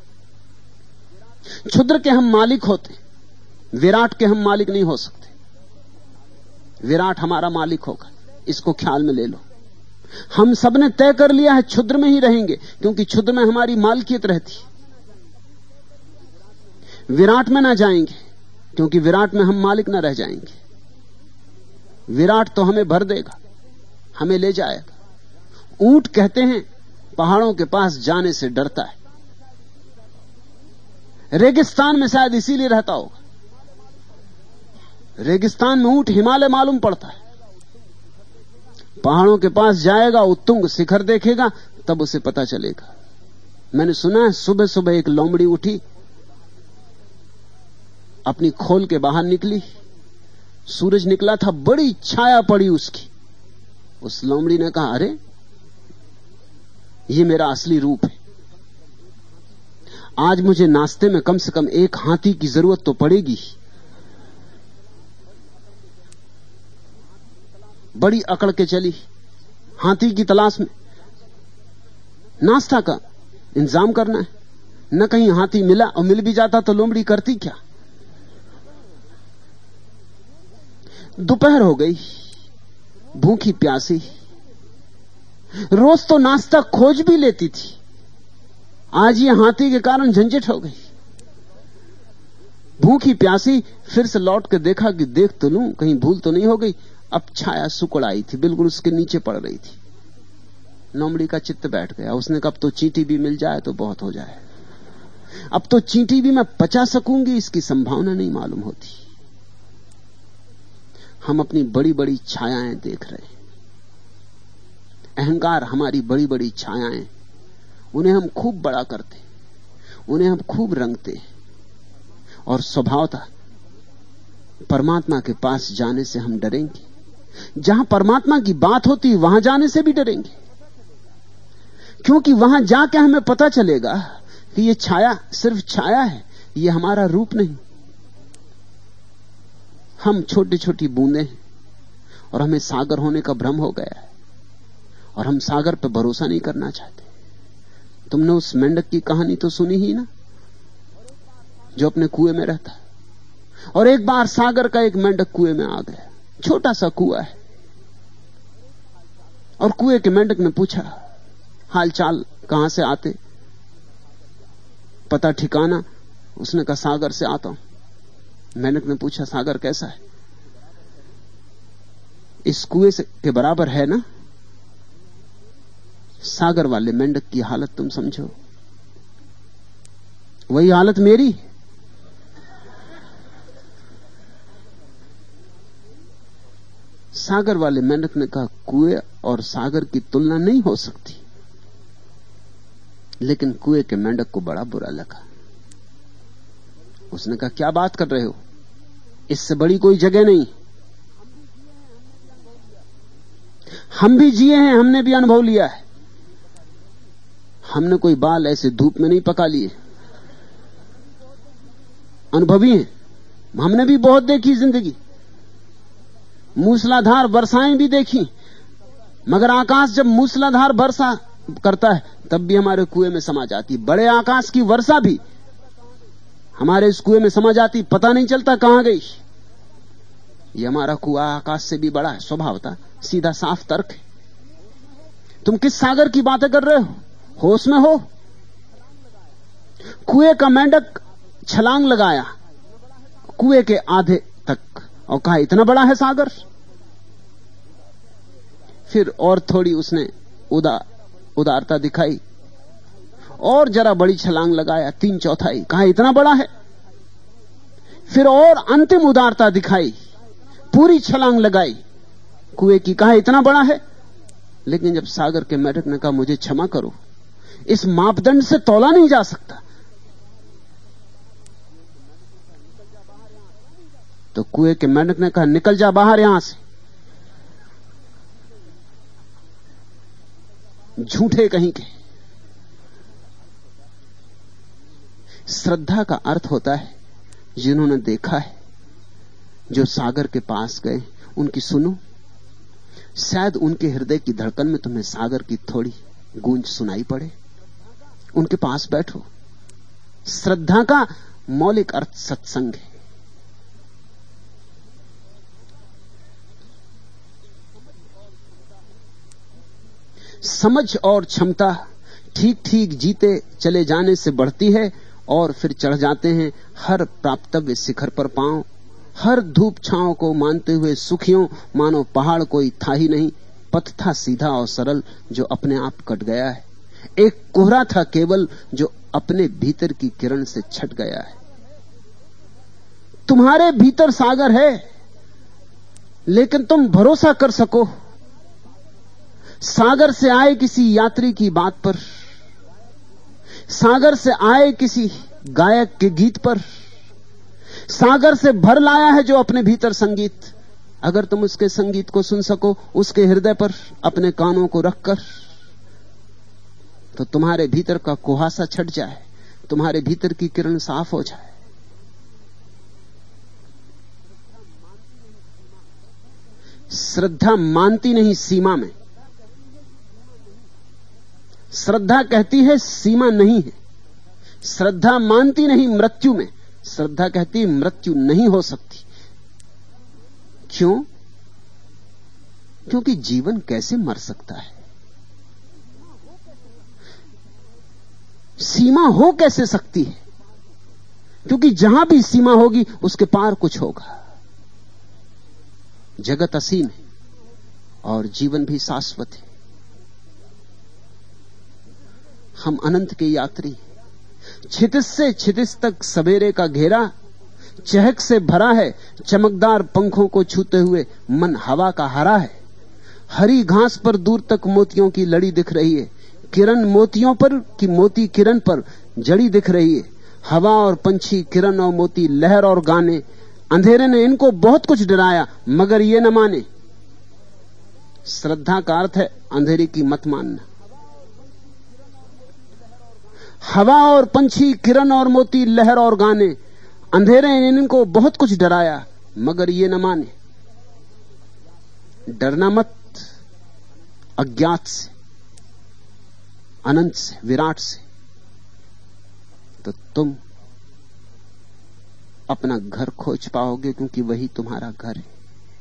क्षुद्र के हम मालिक होते, विराट के हम मालिक नहीं हो सकते। विराट हमारा मालिक होगा, इसको ख्याल में ले लो। हम सबने तय कर लिया है क्षुद्र में ही रहेंगे, क्योंकि क्षुद्र में हमारी मालकियत रहती। विराट में ना जाएंगे, क्योंकि विराट में हम मालिक ना रह जाएंगे। विराट तो हमें भर देगा, हमें ले जाएगा। ऊंट कहते हैं पहाड़ों के पास जाने से डरता है। रेगिस्तान में शायद इसीलिए रहता होगा। रेगिस्तान में ऊंट हिमालय मालूम पड़ता है। पहाड़ों के पास जाएगा, उत्तुंग शिखर देखेगा, तब उसे पता चलेगा। मैंने सुना है सुबह सुबह एक लोमड़ी उठी, अपनी खोल के बाहर निकली, सूरज निकला था, बड़ी छाया पड़ी उसकी। उस लोमड़ी ने कहा, अरे ये मेरा असली रूप है। आज मुझे नाश्ते में कम से कम एक हाथी की जरूरत तो पड़ेगी। बड़ी अकड़ के चली हाथी की तलाश में। नाश्ता का इंतजाम करना है, न कहीं हाथी मिला, और मिल भी जाता तो लोमड़ी करती क्या। दोपहर हो गई, भूखी प्यासी। रोज तो नाश्ता खोज भी लेती थी, आज ये हाथी के कारण झंझट हो गई। भूखी प्यासी फिर से लौट के देखा कि देख तो लूं कहीं भूल तो नहीं हो गई। अब छाया सुकड़ आई थी, बिल्कुल उसके नीचे पड़ रही थी। लोमड़ी का चित्त बैठ गया। उसने कहा अब तो चींटी भी मिल जाए तो बहुत हो जाए। अब तो चींटी भी मैं पचा सकूंगी, इसकी संभावना नहीं मालूम होती। हम अपनी बड़ी बड़ी छायाएं देख रहे हैं। अहंकार हमारी बड़ी बड़ी छायाएं, उन्हें हम खूब बड़ा करते, उन्हें हम खूब रंगते, और स्वभावतः परमात्मा के पास जाने से हम डरेंगे। जहां परमात्मा की बात होती वहां जाने से भी डरेंगे, क्योंकि वहां जाके हमें पता चलेगा कि ये छाया सिर्फ छाया है, ये हमारा रूप नहीं। हम छोटी छोटी बूंदें हैं और हमें सागर होने का भ्रम हो गया है, और हम सागर पर भरोसा नहीं करना चाहते। तुमने उस मेंढक की कहानी तो सुनी ही ना, जो अपने कुएं में रहता है। और एक बार सागर का एक मेंढक कुएं में आ गया। छोटा सा कुआं है, और कुएं के मेंढक ने पूछा, हालचाल, कहां से आते, पता ठिकाना। उसने कहा सागर से आता हूं। मेंढक ने पूछा, सागर कैसा है? इस कुएं से के बराबर है ना? सागर वाले मेंढक की हालत तुम समझो, वही हालत मेरी। सागर वाले मेंढक ने कहा, कुएं और सागर की तुलना नहीं हो सकती। लेकिन कुएं के मेंढक को बड़ा बुरा लगा। उसने कहा, क्या बात कर रहे हो, इससे बड़ी कोई जगह नहीं। हम भी जिए हैं, हमने भी अनुभव लिया है। हमने कोई बाल ऐसे धूप में नहीं पका लिए, अनुभवी हैं। हमने भी बहुत देखी जिंदगी, मूसलाधार वर्षाएं भी देखी, मगर आकाश जब मूसलाधार वर्षा करता है तब भी हमारे कुएं में समा जाती। बड़े आकाश की वर्षा भी हमारे इस कुएं में समा जाती, पता नहीं चलता कहां गई। ये हमारा कुआं आकाश से भी बड़ा है, स्वभावता सीधा साफ तर्क है। तुम किस सागर की बातें कर रहे हो? होश में हो? कुएं का मेंढक छलांग लगाया कुएं के आधे तक और कहा, इतना बड़ा है सागर। फिर और थोड़ी उसने उदा उदारता दिखाई, और जरा बड़ी छलांग लगाया, तीन चौथाई, कहा इतना बड़ा है। फिर और अंतिम उदारता दिखाई, पूरी छलांग लगाई कुएं की, कहा इतना बड़ा है। लेकिन जब सागर के मेंढक ने कहा, मुझे क्षमा करो, इस मापदंड से तौला नहीं जा सकता, तो कुएं के मेंढक ने कहा, निकल जा बाहर यहां से, झूठे कहीं के। श्रद्धा का अर्थ होता है जिन्होंने देखा है, जो सागर के पास गए, उनकी सुनो। शायद उनके हृदय की धड़कन में तुम्हें सागर की थोड़ी गूंज सुनाई पड़े। उनके पास बैठो। श्रद्धा का मौलिक अर्थ सत्संग है। समझ और क्षमता ठीक ठीक जीते चले जाने से बढ़ती है और फिर चढ़ जाते हैं हर प्राप्तव्य शिखर पर पांव। हर धूप छांव को मानते हुए सुखियों मानो पहाड़ कोई था ही नहीं। पथ था सीधा और सरल जो अपने आप कट गया है। एक कोहरा था केवल जो अपने भीतर की किरण से छट गया है। तुम्हारे भीतर सागर है, लेकिन तुम भरोसा कर सको सागर से आए किसी यात्री की बात पर, सागर से आए किसी गायक के गीत पर, सागर से भर लाया है जो अपने भीतर संगीत। अगर तुम उसके संगीत को सुन सको उसके हृदय पर अपने कानों को रखकर, तो तुम्हारे भीतर का कुहासा छट जाए, तुम्हारे भीतर की किरण साफ हो जाए। श्रद्धा मानती नहीं सीमा में, श्रद्धा कहती है सीमा नहीं है। श्रद्धा मानती नहीं मृत्यु में, श्रद्धा कहती है मृत्यु नहीं हो सकती। क्यों? क्योंकि जीवन कैसे मर सकता है? सीमा हो कैसे सकती है? क्योंकि जहां भी सीमा होगी उसके पार कुछ होगा। जगत असीम है और जीवन भी शाश्वत है। हम अनंत के यात्री। क्षितिज से क्षितिज तक सवेरे का घेरा चहक से भरा है। चमकदार पंखों को छूते हुए मन हवा का हरा है। हरी घास पर दूर तक मोतियों की लड़ी दिख रही है। किरण मोतियों पर कि मोती किरण पर जड़ी दिख रही है। हवा और पंछी, किरण और मोती, लहर और गाने। अंधेरे ने इनको बहुत कुछ डराया मगर ये न माने। श्रद्धा का अर्थ है अंधेरे की मत मानना। हवा और पंछी, किरण और मोती, लहर और गाने। अंधेरे ने इनको बहुत कुछ डराया मगर ये न माने। डरना मत अज्ञात से, अनंत से, विराट से, तो तुम अपना घर खोज पाओगे, क्योंकि वही तुम्हारा घर है।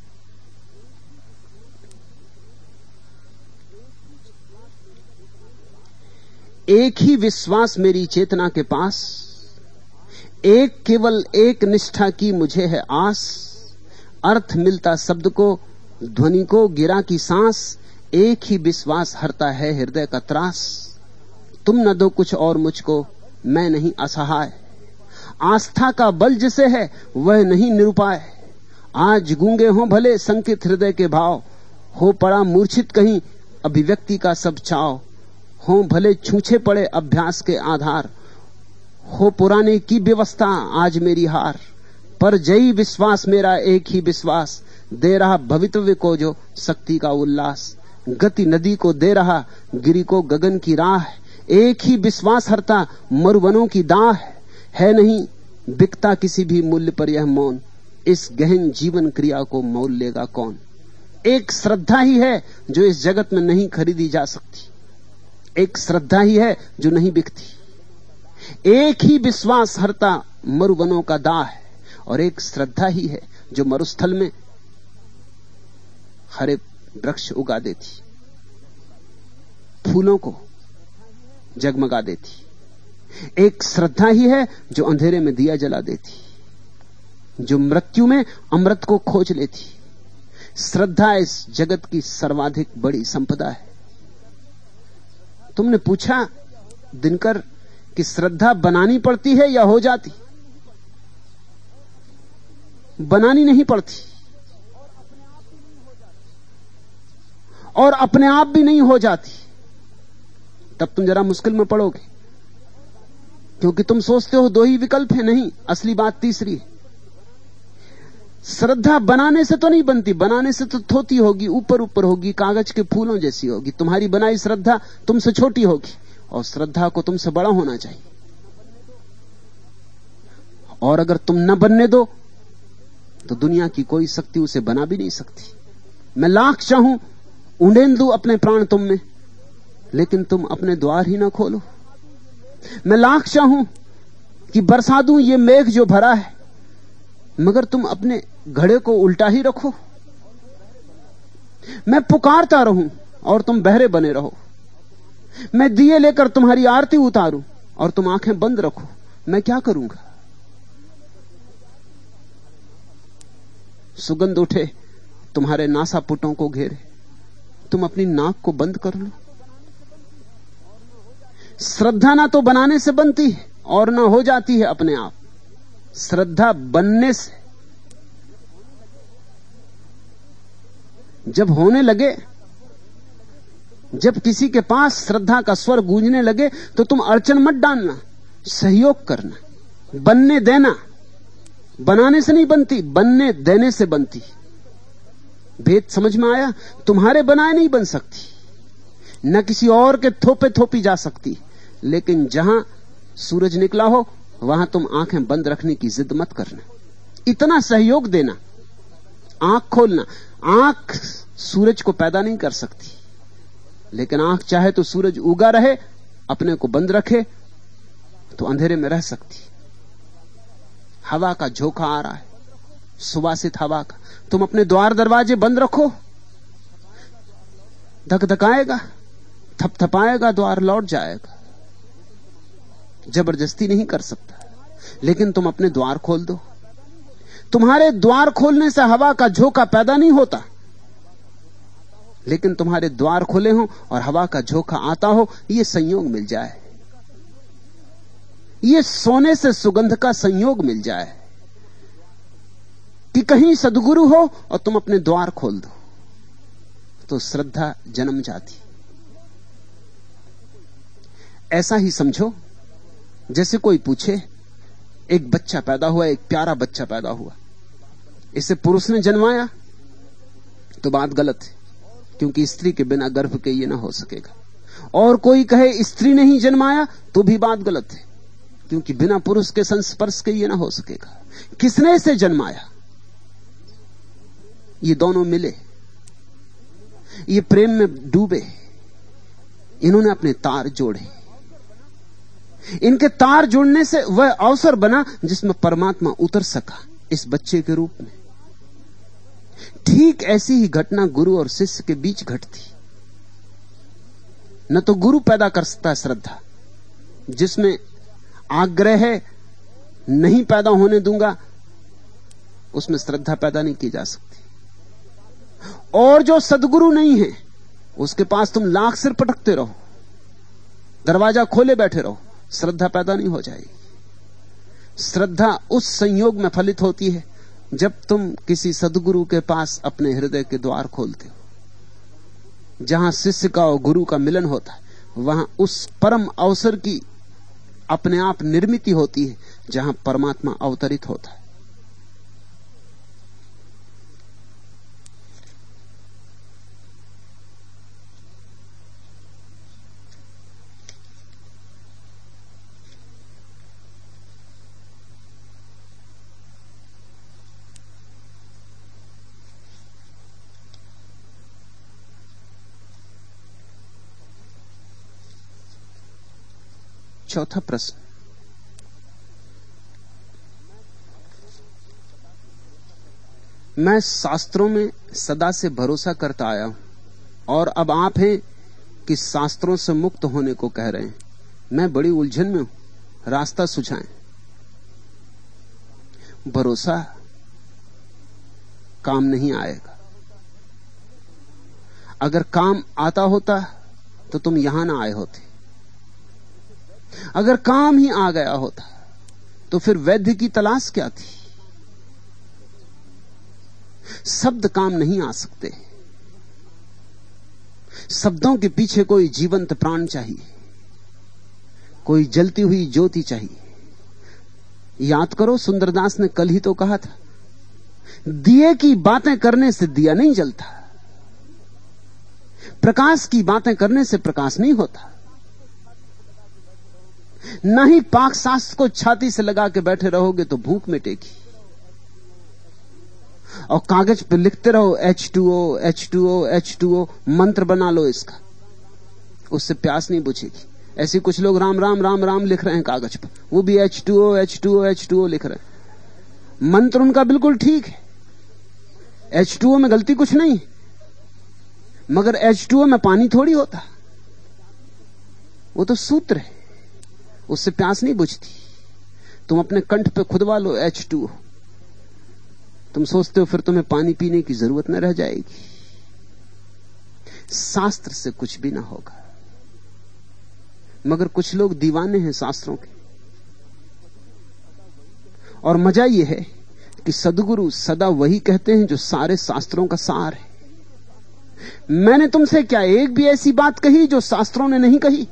एक ही विश्वास मेरी चेतना के पास, एक केवल एक निष्ठा की मुझे है आस। अर्थ मिलता शब्द को, ध्वनि को, गिरा की सांस। एक ही विश्वास हरता है हृदय का त्रास। तुम न दो कुछ और मुझको, मैं नहीं असहाय। आस्था का बल जिसे है वह नहीं निरुपाय। आज गूंगे हो भले संकित हृदय के भाव, हो पड़ा मूर्छित कहीं अभिव्यक्ति का सब चाव। हो भले छूछे पड़े अभ्यास के आधार, हो पुराने की व्यवस्था आज मेरी हार। पर जयी विश्वास मेरा एक ही विश्वास, दे रहा भवितव्य को जो शक्ति का उल्लास। गति नदी को दे रहा, गिरी को गगन की राह। एक ही विश्वास हरता मरुवनों की दाह। है नहीं बिकता किसी भी मूल्य पर यह मौन, इस गहन जीवन क्रिया को मोल लेगा कौन। एक श्रद्धा ही है जो इस जगत में नहीं खरीदी जा सकती। एक श्रद्धा ही है जो नहीं बिकती। एक ही विश्वास हरता मरुवनों का दाह है, और एक श्रद्धा ही है जो मरुस्थल में हरे वृक्ष उगा देती, फूलों को जगमगा देती। एक श्रद्धा ही है जो अंधेरे में दिया जला देती, जो मृत्यु में अमृत को खोज लेती। श्रद्धा इस जगत की सर्वाधिक बड़ी संपदा है। तुमने पूछा दिनकर कि श्रद्धा बनानी पड़ती है या हो जाती? बनानी नहीं पड़ती और अपने आप भी नहीं हो जाती। तब तुम जरा मुश्किल में पड़ोगे, क्योंकि तुम सोचते हो दो ही विकल्प है। नहीं, असली बात तीसरी है। श्रद्धा बनाने से तो नहीं बनती, बनाने से तो थोती होगी, ऊपर ऊपर होगी, कागज के फूलों जैसी होगी। तुम्हारी बनाई श्रद्धा तुमसे छोटी होगी और श्रद्धा को तुमसे बड़ा होना चाहिए। और अगर तुम न बनने दो तो दुनिया की कोई शक्ति उसे बना भी नहीं सकती। मैं लाख चाहूं उड़ेल दूं अपने प्राण तुम में, लेकिन तुम अपने द्वार ही ना खोलो। मैं लाख चाहूं कि बरसा दूं ये मेघ जो भरा है, मगर तुम अपने घड़े को उल्टा ही रखो। मैं पुकारता रहूं और तुम बहरे बने रहो। मैं दिए लेकर तुम्हारी आरती उतारूं और तुम आंखें बंद रखो। मैं क्या करूंगा? सुगंध उठे, तुम्हारे नासापुटों को घेरे, तुम अपनी नाक को बंद कर लो। श्रद्धा ना तो बनाने से बनती है और ना हो जाती है अपने आप। श्रद्धा बनने से, जब होने लगे, जब किसी के पास श्रद्धा का स्वर गूंजने लगे तो तुम अड़चन मत डालना, सहयोग करना। बनने देना, बनाने से नहीं बनती, बनने देने से बनती। भेद समझ में आया? तुम्हारे बनाए नहीं बन सकती, न किसी और के थोपे थोपी जा सकती, लेकिन जहां सूरज निकला हो वहां तुम आंखें बंद रखने की जिद मत करना। इतना सहयोग देना, आंख खोलना। आंख सूरज को पैदा नहीं कर सकती, लेकिन आंख चाहे तो सूरज उगा रहे, अपने को बंद रखे तो अंधेरे में रह सकती। हवा का झोंका आ रहा है, सुवासित हवा का, तुम अपने द्वार दरवाजे बंद रखो, धकधकाएगा, थपथपाएगा, द्वार लौट जाएगा। जबरदस्ती नहीं कर सकता, लेकिन तुम अपने द्वार खोल दो। तुम्हारे द्वार खोलने से हवा का झोंका पैदा नहीं होता, लेकिन तुम्हारे द्वार खुले हो और हवा का झोंका आता हो, यह संयोग मिल जाए, यह सोने से सुगंध का संयोग मिल जाए कि कहीं सद्गुरु हो और तुम अपने द्वार खोल दो, तो श्रद्धा जन्म जाती। ऐसा ही समझो जैसे कोई पूछे, एक बच्चा पैदा हुआ, एक प्यारा बच्चा पैदा हुआ, इसे पुरुष ने जन्माया, तो बात गलत है, क्योंकि स्त्री के बिना गर्भ के ये ना हो सकेगा। और कोई कहे स्त्री ने ही जन्माया, तो भी बात गलत है, क्योंकि बिना पुरुष के संस्पर्श के ये ना हो सकेगा। किसने इसे जन्माया? ये दोनों मिले, ये प्रेम में डूबे, इन्होंने अपने तार जोड़े। इनके तार जुड़ने से वह अवसर बना जिसमें परमात्मा उतर सका इस बच्चे के रूप में। ठीक ऐसी ही घटना गुरु और शिष्य के बीच घटती। न तो गुरु पैदा कर सकता है श्रद्धा, जिसमें आग्रह है नहीं पैदा होने दूंगा, उसमें श्रद्धा पैदा नहीं की जा सकती। और जो सद्गुरु नहीं है, उसके पास तुम लाख सिर पटकते रहो, दरवाजा खोले बैठे रहो, श्रद्धा पैदा नहीं हो जाएगी। श्रद्धा उस संयोग में फलित होती है जब तुम किसी सद्गुरु के पास अपने हृदय के द्वार खोलते हो। जहां शिष्य का और गुरु का मिलन होता है, वहां उस परम अवसर की अपने आप निर्मिति होती है जहां परमात्मा अवतरित होता है। चौथा प्रश्न, मैं शास्त्रों में सदा से भरोसा करता आया हूं और अब आप हैं कि शास्त्रों से मुक्त होने को कह रहे हैं। मैं बड़ी उलझन में हूं, रास्ता सुझाएं। भरोसा काम नहीं आएगा। अगर काम आता होता तो तुम यहां ना आए होते। अगर काम ही आ गया होता तो फिर वैद्य की तलाश क्या थी? शब्द काम नहीं आ सकते, शब्दों के पीछे कोई जीवंत प्राण चाहिए, कोई जलती हुई ज्योति चाहिए। याद करो, सुंदरदास ने कल ही तो कहा था, दिए की बातें करने से दिया नहीं जलता, प्रकाश की बातें करने से प्रकाश नहीं होता। ना ही पाक शास्त्र को छाती से लगा के बैठे रहोगे तो भूख मिटेगी। और कागज पे लिखते रहो H two O H two O H two O, मंत्र बना लो इसका, उससे प्यास नहीं बुझेगी। ऐसे कुछ लोग राम राम राम राम लिख रहे हैं कागज पर, वो भी H two O H two O H two O लिख रहे हैं। मंत्र उनका बिल्कुल ठीक है, एच टू ओ में गलती कुछ नहीं, मगर एच टू ओ में पानी थोड़ी होता, वो तो सूत्र है, उससे प्यास नहीं बुझती। तुम अपने कंठ पे खुदवा लो एच टू ओ, तुम सोचते हो फिर तुम्हें पानी पीने की जरूरत न रह जाएगी। शास्त्र से कुछ भी ना होगा, मगर कुछ लोग दीवाने हैं शास्त्रों के। और मजा यह है कि सद्गुरु सदा वही कहते हैं जो सारे शास्त्रों का सार है। मैंने तुमसे क्या एक भी ऐसी बात कही जो शास्त्रों ने नहीं कही?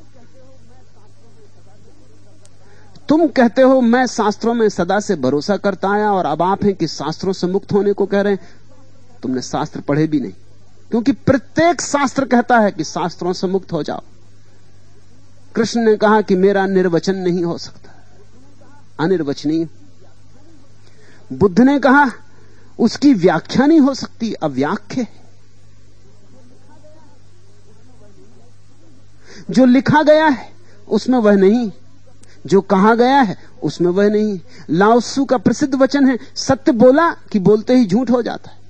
तुम कहते हो मैं शास्त्रों में सदा से भरोसा करता आया, और अब आप हैं कि शास्त्रों से मुक्त होने को कह रहे हैं। तुमने शास्त्र पढ़े भी नहीं, क्योंकि प्रत्येक शास्त्र कहता है कि शास्त्रों से मुक्त हो जाओ। कृष्ण ने कहा कि मेरा निर्वचन नहीं हो सकता, अनिर्वचनीय। बुद्ध ने कहा उसकी व्याख्या नहीं हो सकती, अव्याख्य। जो लिखा गया है उसमें वह नहीं, जो कहा गया है उसमें वह नहीं। लाओ त्सु का प्रसिद्ध वचन है, सत्य बोला कि बोलते ही झूठ हो जाता है।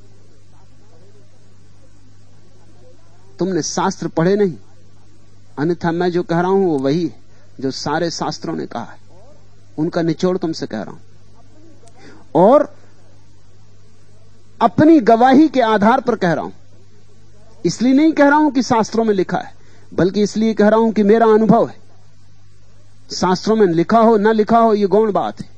तुमने शास्त्र पढ़े नहीं, अन्यथा मैं जो कह रहा हूं वो वही है जो सारे शास्त्रों ने कहा है, उनका निचोड़ तुमसे कह रहा हूं। और अपनी गवाही के आधार पर कह रहा हूं, इसलिए नहीं कह रहा हूं कि शास्त्रों में लिखा है, बल्कि इसलिए कह रहा हूं कि मेरा अनुभव है। शास्त्रों में लिखा हो ना लिखा हो ये गौण बात है।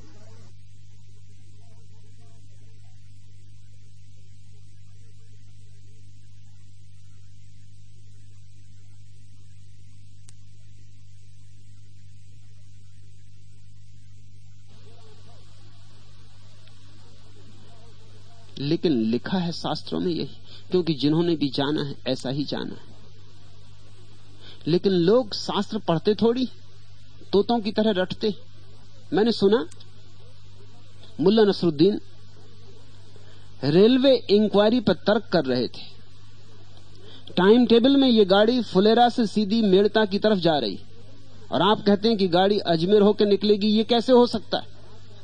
लेकिन लिखा है शास्त्रों में यही, क्योंकि जिन्होंने भी जाना है ऐसा ही जाना है। लेकिन लोग शास्त्र पढ़ते थोड़ी, तोतों की तरह रटते। मैंने सुना मुल्ला नसरुद्दीन रेलवे इंक्वायरी पर तर्क कर रहे थे। टाइम टेबल में ये गाड़ी फुलेरा से सीधी मेड़ता की तरफ जा रही, और आप कहते हैं कि गाड़ी अजमेर होकर निकलेगी। ये कैसे हो सकता है?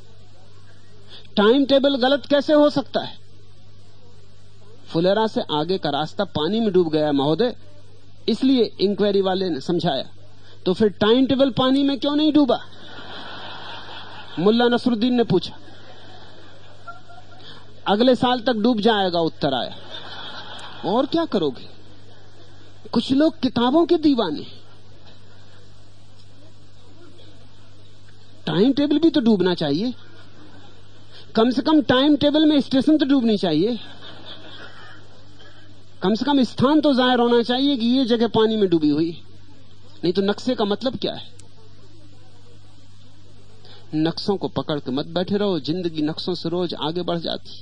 टाइम टेबल गलत कैसे हो सकता है? फुलेरा से आगे का रास्ता पानी में डूब गया महोदय, इसलिए इंक्वायरी वाले ने समझाया। तो फिर टाइम टेबल पानी में क्यों नहीं डूबा? मुल्ला नसरुद्दीन ने पूछा। अगले साल तक डूब जाएगा, उत्तर आया। और क्या करोगे? कुछ लोग किताबों के दीवाने। टाइम टेबल भी तो डूबना चाहिए, कम से कम टाइम टेबल में स्टेशन तो डूबनी चाहिए, कम से कम स्थान तो जाहिर होना चाहिए कि ये जगह पानी में डूबी हुई। नहीं तो नक्शे का मतलब क्या है? नक्शों को पकड़ के मत बैठे रहो, जिंदगी नक्शों से रोज आगे बढ़ जाती।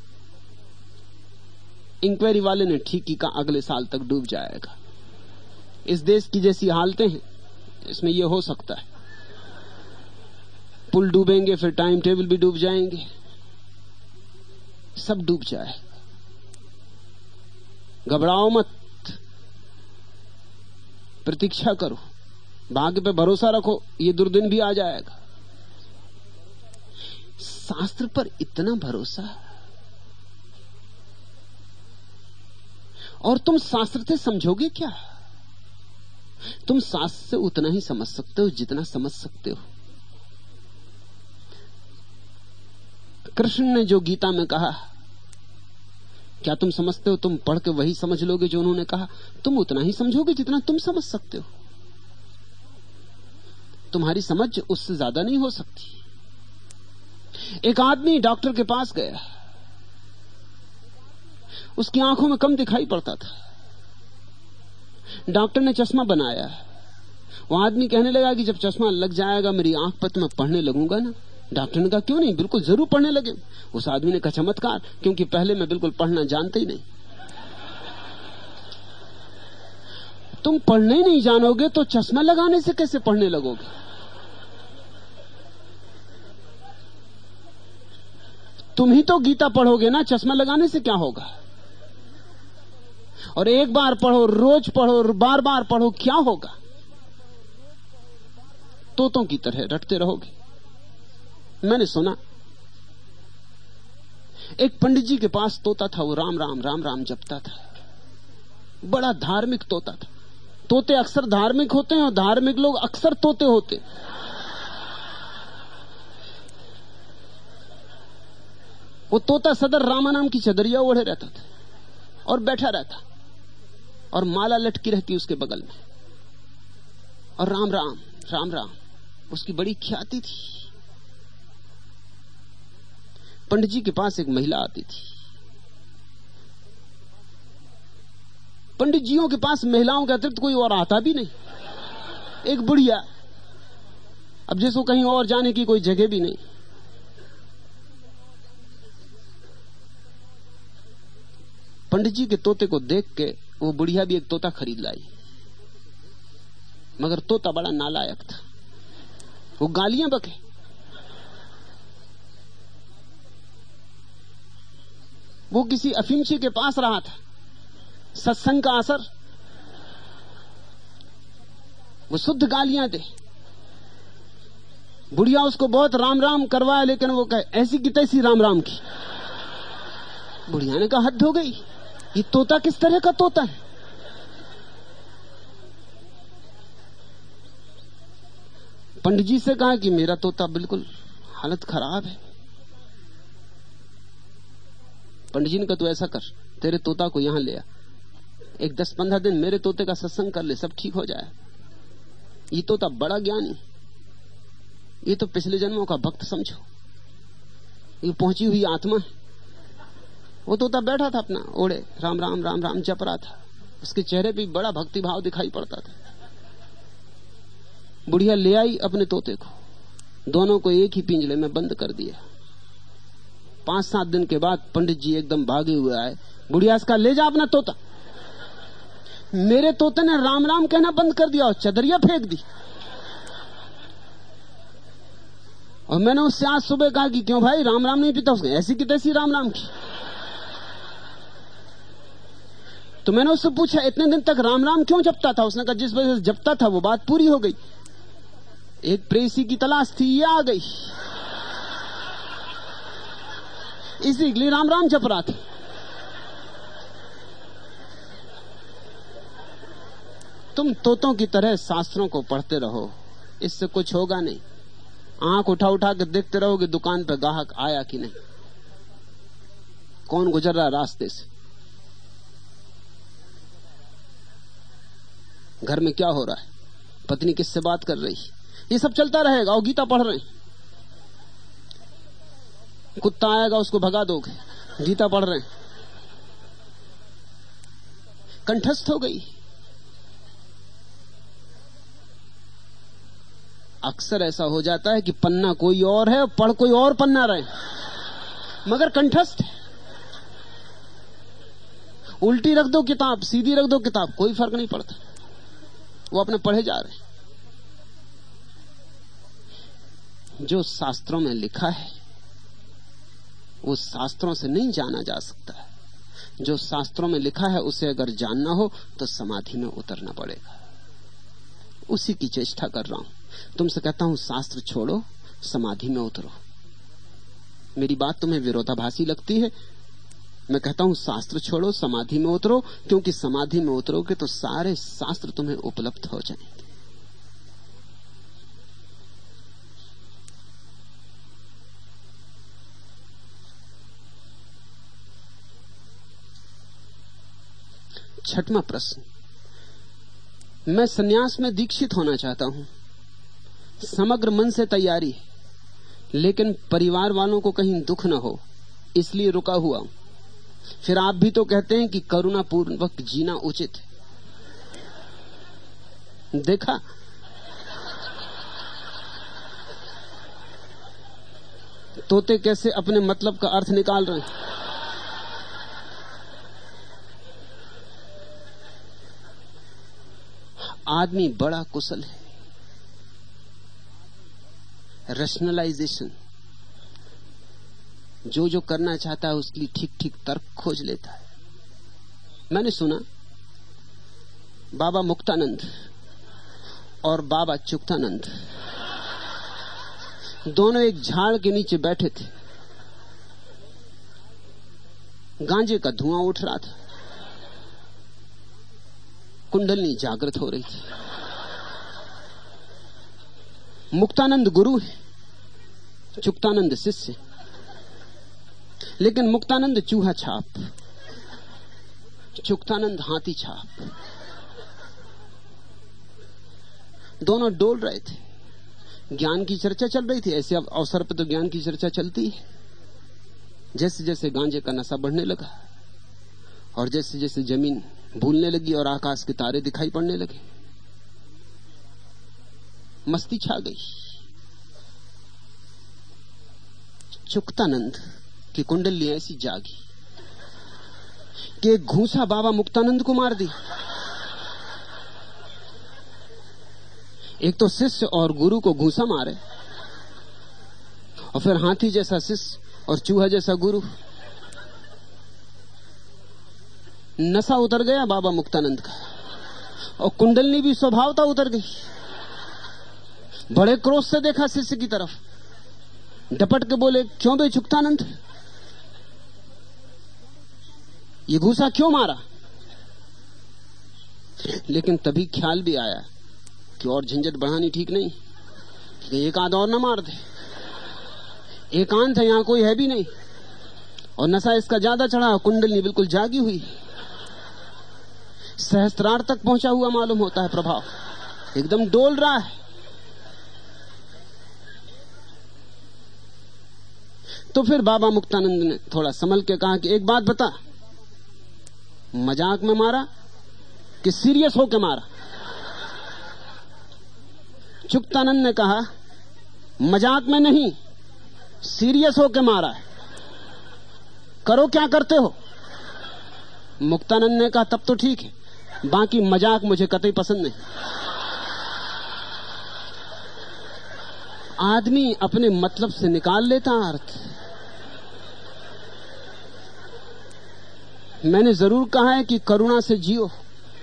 इंक्वायरी वाले ने ठीक ही कहा, अगले साल तक डूब जाएगा। इस देश की जैसी हालतें हैं, इसमें यह हो सकता है। पुल डूबेंगे, फिर टाइम टेबल भी डूब जाएंगे, सब डूब जाए। घबराओ मत, प्रतीक्षा करो, भाग्य पे भरोसा रखो, ये दुर्दिन भी आ जाएगा। शास्त्र पर इतना भरोसा, और तुम शास्त्र से समझोगे क्या? तुम शास्त्र से उतना ही समझ सकते हो जितना समझ सकते हो। कृष्ण ने जो गीता में कहा, क्या तुम समझते हो तुम पढ़ के वही समझ लोगे जो उन्होंने कहा? तुम उतना ही समझोगे जितना तुम समझ सकते हो। तुम्हारी समझ उससे ज्यादा नहीं हो सकती। एक आदमी डॉक्टर के पास गया, उसकी आंखों में कम दिखाई पड़ता था। डॉक्टर ने चश्मा बनाया। वो आदमी कहने लगा कि जब चश्मा लग जाएगा मेरी आंख पर तो मैं पढ़ने लगूंगा ना। डॉक्टर ने कहा क्यों नहीं, बिल्कुल जरूर पढ़ने लगे। उस आदमी ने कहा चमत्कार, क्योंकि पहले मैं बिल्कुल पढ़ना जानते ही नहीं। तुम पढ़ने ही नहीं जानोगे तो चश्मा लगाने से कैसे पढ़ने लगोगे? तुम ही तो गीता पढ़ोगे ना, चश्मा लगाने से क्या होगा? और एक बार पढ़ो, रोज पढ़ो, बार बार पढ़ो, क्या होगा? तोतों की तरह रटते रहोगे। मैंने सुना एक पंडित जी के पास तोता था, वो राम राम राम राम जपता था। बड़ा धार्मिक तोता था। तोते अक्सर धार्मिक होते हैं और धार्मिक लोग अक्सर तोते होते। वो तोता सदर रामा नाम की चदरिया ओढ़े रहता था और बैठा रहता, और माला लटकी रहती उसके बगल में, और राम राम राम राम उसकी बड़ी ख्याति थी। पंडित जी के पास एक महिला आती थी। पंडित जियों के पास महिलाओं के अतिरिक्त कोई और आता भी नहीं। एक बुढ़िया, अब जिसको कहीं और जाने की कोई जगह भी नहीं। पंडित जी के तोते को देख के वो बुढ़िया भी एक तोता खरीद लाई, मगर तोता बड़ा नालायक था। वो गालियां बके। वो किसी अफीमची के पास रहा था, सत्संग का असर। वो शुद्ध गालियां दे। बुढ़िया उसको बहुत राम राम करवाए, लेकिन वो कहे ऐसी की तैसी राम राम की। बुढ़िया ने कहा हद हो गई, ये तोता किस तरह का तोता है? पंडित जी से कहा कि मेरा तोता बिल्कुल हालत खराब है। पंडित जी ने कहा तू ऐसा कर, तेरे तोता को यहां ले आ, एक दस पंद्रह दिन मेरे तोते का सत्संग कर ले, सब ठीक हो जाए। ये तोता बड़ा ज्ञानी, ये तो पिछले जन्मों का भक्त समझो, ये पहुंची हुई आत्मा है। वो तोता बैठा था अपना ओढ़े, राम राम राम राम जप रहा था। उसके चेहरे पे बड़ा भक्ति भाव दिखाई पड़ता था। बुढ़िया ले आई अपने तोते को, दोनों को एक ही पिंजरे में बंद कर दिया। पांच सात दिन के बाद पंडित जी एकदम भागे हुए आए। बुढ़िया इसका ले जा अपना तोता। मेरे तोते ने राम राम कहना बंद कर दिया और चदरिया फेंक दी। और मैंने उससे आज सुबह कहा कि क्यों भाई राम राम नहीं पीता? उसने ऐसी की तैसी राम राम की। तो मैंने उससे पूछा इतने दिन तक राम राम क्यों जपता था? उसने कहा जिस वजह से जपता था वो बात पूरी हो गई। एक प्रेसी की तलाश थी, ये आ गई, इसी के लिए राम राम जप रहा था। तुम तोतों की तरह शास्त्रों को पढ़ते रहो, इससे कुछ होगा नहीं। आंख उठा उठा के देखते रहोगे दुकान पे ग्राहक आया कि नहीं, कौन गुजर रहा रास्ते से, घर में क्या हो रहा है, पत्नी किससे बात कर रही, ये सब चलता रहेगा। और गीता पढ़ रहे हैं, कुत्ता आएगा उसको भगा दोगे, गीता पढ़ रहे हैं। कंठस्थ हो गई। अक्सर ऐसा हो जाता है कि पन्ना कोई और है और पढ़ कोई और पन्ना रहे, मगर कंठस्थ है। उल्टी रख दो किताब, सीधी रख दो किताब, कोई फर्क नहीं पड़ता, वो अपने पढ़े जा रहे हैं। जो शास्त्रों में लिखा है वो शास्त्रों से नहीं जाना जा सकता है। जो शास्त्रों में लिखा है उसे अगर जानना हो तो समाधि में उतरना पड़ेगा। उसी की चेष्टा कर रहा हूं। तुमसे कहता हूं शास्त्र छोड़ो, समाधि में उतरो। मेरी बात तुम्हें विरोधाभासी लगती है। मैं कहता हूं शास्त्र छोड़ो, समाधि में उतरो, क्योंकि समाधि में उतरोगे तो सारे शास्त्र तुम्हें उपलब्ध हो जाएंगे। छठवां प्रश्न, मैं सन्यास में दीक्षित होना चाहता हूं, समग्र मन से तैयारी है, लेकिन परिवार वालों को कहीं दुख न हो इसलिए रुका हुआ हूं। फिर आप भी तो कहते हैं कि करुणा पूर्वक जीना उचित है। देखा, तोते कैसे अपने मतलब का अर्थ निकाल रहे हैं। आदमी बड़ा कुशल है। रैशनलाइजेशन, जो जो करना चाहता है उसके लिए ठीक ठीक तर्क खोज लेता है। मैंने सुना बाबा मुक्तानंद और बाबा चुक्तानंद दोनों एक झाड़ के नीचे बैठे थे। गांजे का धुआं उठ रहा था, कुंडलनी जागृत हो रही थी। मुक्तानंद गुरु है, चुक्तानंद शिष्य, लेकिन मुक्तानंद चूहा छाप, चुक्तानंद हाथी छाप। दोनों डोल रहे थे, ज्ञान की चर्चा चल रही थी। ऐसे अवसर पर तो ज्ञान की चर्चा चलती है। जैसे जैसे गांजे का नशा बढ़ने लगा और जैसे जैसे जमीन भूलने लगी और आकाश के तारे दिखाई पड़ने लगे, मस्ती छा गई। चुक्तानंद की कुंडली ऐसी जागी कि एक घूसा बाबा मुक्तानंद को मार दी। एक तो शिष्य और गुरु को घूसा मारे, और फिर हाथी जैसा शिष्य और चूहा जैसा गुरु। नशा उतर गया बाबा मुक्तानंद का, और कुंडलनी भी स्वभावता उतर गई। बड़े क्रोध से देखा शिष्य की तरफ, डपट के बोले, क्यों बे चुक्तानंद, ये घूसा क्यों मारा? लेकिन तभी ख्याल भी आया कि और झंझट बढ़ानी ठीक नहीं, कि एक आध और न मार दे। एकांत है, यहां कोई है भी नहीं, और नशा इसका ज्यादा चढ़ा, कुंडली बिल्कुल जागी हुई, सहस्त्रार तक पहुंचा हुआ मालूम होता है प्रभाव, एकदम डोल रहा है। तो फिर बाबा मुक्तानंद ने थोड़ा संभल के कहा कि एक बात बता, मजाक में मारा कि सीरियस होके मारा? चुक्तानंद ने कहा, मजाक में नहीं, सीरियस होके मारा है। करो क्या करते हो? मुक्तानंद ने कहा, तब तो ठीक है, बाकी मजाक मुझे कतई पसंद नहीं। आदमी अपने मतलब से निकाल लेता अर्थ। मैंने जरूर कहा है कि करुणा से जियो,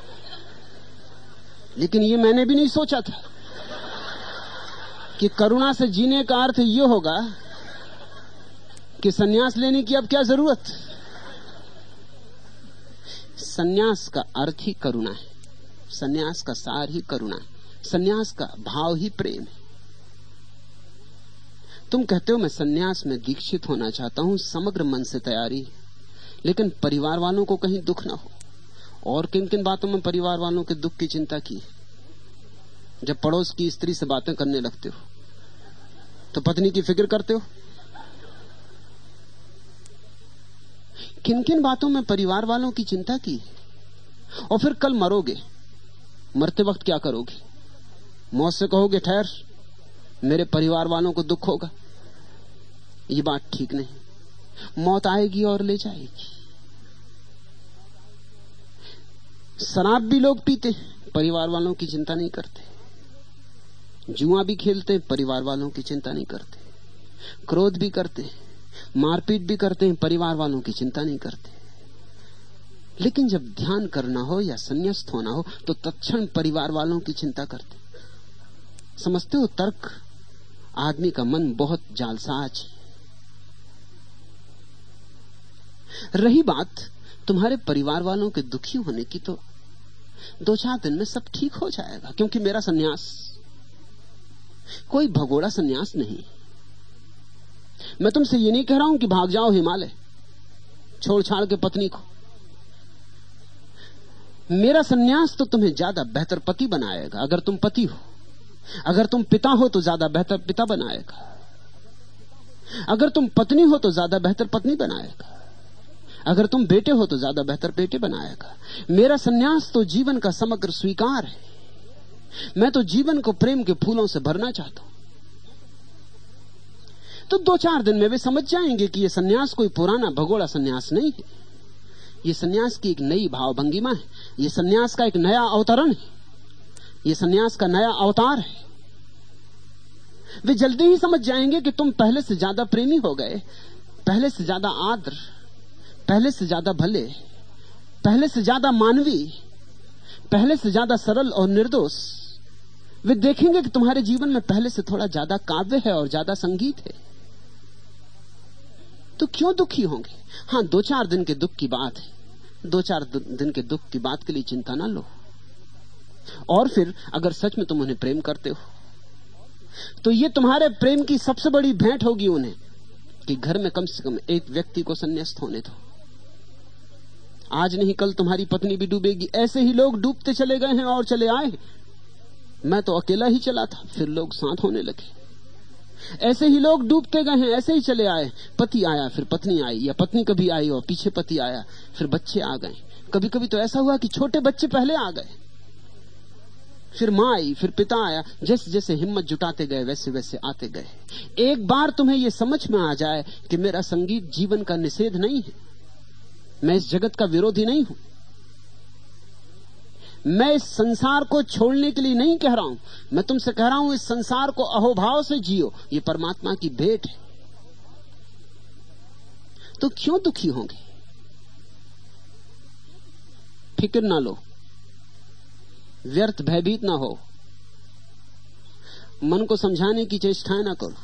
लेकिन ये मैंने भी नहीं सोचा था कि करुणा से जीने का अर्थ ये होगा कि सन्यास लेने की अब क्या जरूरत। सन्यास का अर्थ ही करुणा है, सन्यास का सार ही करुणा है, सन्यास का भाव ही प्रेम है। तुम कहते हो मैं सन्यास में दीक्षित होना चाहता हूं, समग्र मन से तैयारी, लेकिन परिवार वालों को कहीं दुख ना हो। और किन किन बातों में परिवार वालों के दुख की चिंता की? जब पड़ोस की स्त्री से बातें करने लगते हो तो पत्नी की फिक्र करते हो। किन किन बातों में परिवार वालों की चिंता की? और फिर कल मरोगे, मरते वक्त क्या करोगे? मौत से कहोगे ठहर, मेरे परिवार वालों को दुख होगा। ये बात ठीक नहीं। मौत आएगी और ले जाएगी। शराब भी लोग पीते, परिवार वालों की चिंता नहीं करते। जुआ भी खेलते, परिवार वालों की चिंता नहीं करते। क्रोध भी करते, मारपीट भी करते हैं, परिवार वालों की चिंता नहीं करते। लेकिन जब ध्यान करना हो या संन्यास्त होना हो तो तत्क्षण परिवार वालों की चिंता करते। समझते हो, तर्क आदमी का मन बहुत जालसाज है। रही बात तुम्हारे परिवार वालों के दुखी होने की, तो दो चार दिन में सब ठीक हो जाएगा, क्योंकि मेरा सन्यास कोई भगोड़ा सन्यास नहीं। मैं तुमसे ये नहीं कह रहा हूं कि भाग जाओ हिमालय, छोड़ छाड़ के पत्नी को। मेरा सन्यास तो तुम्हें ज्यादा बेहतर पति बनाएगा, अगर तुम पति हो। अगर तुम पिता हो तो ज्यादा बेहतर पिता बनाएगा। अगर तुम पत्नी हो तो ज्यादा बेहतर पत्नी बनाएगा। अगर तुम बेटे हो तो ज्यादा बेहतर बेटे बनाएगा। मेरा सन्यास तो जीवन का समग्र स्वीकार है। मैं तो जीवन को प्रेम के फूलों से भरना चाहता हूं। तो दो चार दिन में वे समझ जाएंगे कि यह सन्यास कोई पुराना भगोड़ा सन्यास नहीं है। यह सन्यास की एक नई भाव भंगिमा है। यह सन्यास का एक नया अवतरण है। यह सन्यास का नया अवतार है। वे जल्दी ही समझ जाएंगे कि तुम पहले से ज्यादा प्रेमी हो गए, पहले से ज्यादा आदर, पहले से ज्यादा भले, पहले से ज्यादा मानवीय, पहले से ज्यादा सरल और निर्दोष। वे देखेंगे कि तुम्हारे जीवन में पहले से थोड़ा ज्यादा काव्य है और ज्यादा संगीत है। तो क्यों दुखी होंगे? हां, दो चार दिन के दुख की बात है, दो चार दिन के दुख की बात के लिए चिंता ना लो। और फिर अगर सच में तुम उन्हें प्रेम करते हो तो ये तुम्हारे प्रेम की सबसे बड़ी भेंट होगी उन्हें कि घर में कम से कम एक व्यक्ति को संन्यास्त होने दो। आज नहीं कल तुम्हारी पत्नी भी डूबेगी। ऐसे ही लोग डूबते चले गए हैं और चले आए। मैं तो अकेला ही चला था, फिर लोग साथ होने लगे। ऐसे ही लोग डूबते गए हैं, ऐसे ही चले आए। पति आया, फिर पत्नी आई, या पत्नी कभी आई और पीछे पति आया, फिर बच्चे आ गए। कभी कभी तो ऐसा हुआ कि छोटे बच्चे पहले आ गए, फिर मां आई, फिर पिता आया। जैसे जैसे हिम्मत जुटाते गए वैसे वैसे आते गए। एक बार तुम्हें यह समझ में आ जाए कि मेरा संगीत जीवन का निषेध नहीं है, मैं इस जगत का विरोधी नहीं हूं, मैं इस संसार को छोड़ने के लिए नहीं कह रहा हूं, मैं तुमसे कह रहा हूं इस संसार को अहोभाव से जियो, ये परमात्मा की भेंट है। तो क्यों दुखी होंगे? फिक्र ना लो, व्यर्थ भयभीत ना हो, मन को समझाने की चेष्टाएं ना करो,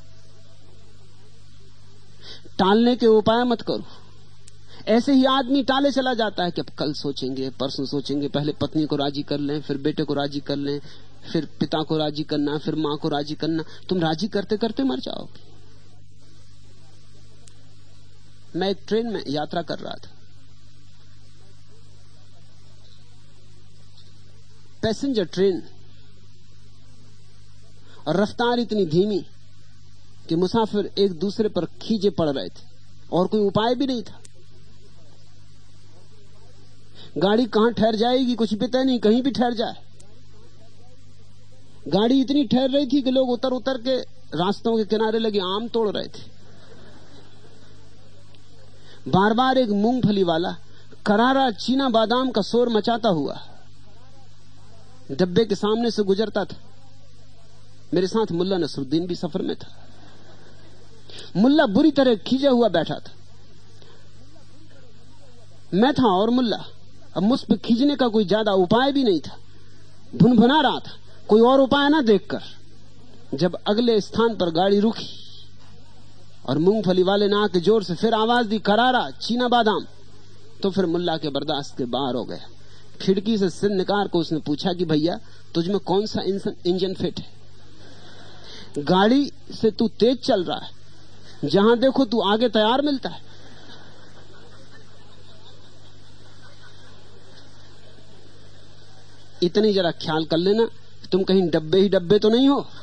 टालने के उपाय मत करो। ऐसे ही आदमी टाले चला जाता है कि अब कल सोचेंगे, परसों सोचेंगे, पहले पत्नी को राजी कर लें, फिर बेटे को राजी कर लें, फिर पिता को राजी करना, फिर मां को राजी करना। तुम राजी करते करते मर जाओगे। मैं एक ट्रेन में यात्रा कर रहा था, पैसेंजर ट्रेन, और रफ्तार इतनी धीमी कि मुसाफिर एक दूसरे पर खींचे पड़ रहे थे और कोई उपाय भी नहीं था। गाड़ी कहां ठहर जाएगी कुछ भी तय नहीं, कहीं भी ठहर जाए। गाड़ी इतनी ठहर रही थी कि लोग उतर उतर के रास्तों के किनारे लगे आम तोड़ रहे थे। बार बार एक मूंगफली वाला करारा चीना बादाम का शोर मचाता हुआ डब्बे के सामने से गुजरता था। मेरे साथ मुल्ला नसरुद्दीन भी सफर में था। मुल्ला बुरी तरह खींचा हुआ बैठा था, मैं था और मुल्ला। अब मुझ पे खींचने का कोई ज्यादा उपाय भी नहीं था, भुनभुना रहा था कोई और उपाय ना देखकर। जब अगले स्थान पर गाड़ी रुकी और मूंगफली वाले ने आके जोर से फिर आवाज दी, करारा चीना बादाम, तो फिर मुल्ला के बर्दाश्त के बाहर हो गया। खिड़की से सिर निकाल को उसने पूछा कि भैया तुझमें कौन सा इंजन फिट है? गाड़ी से तू तेज चल रहा है, जहां देखो तू आगे तैयार मिलता है। इतनी जरा ख्याल कर लेना तुम कहीं डब्बे ही डब्बे तो नहीं हो।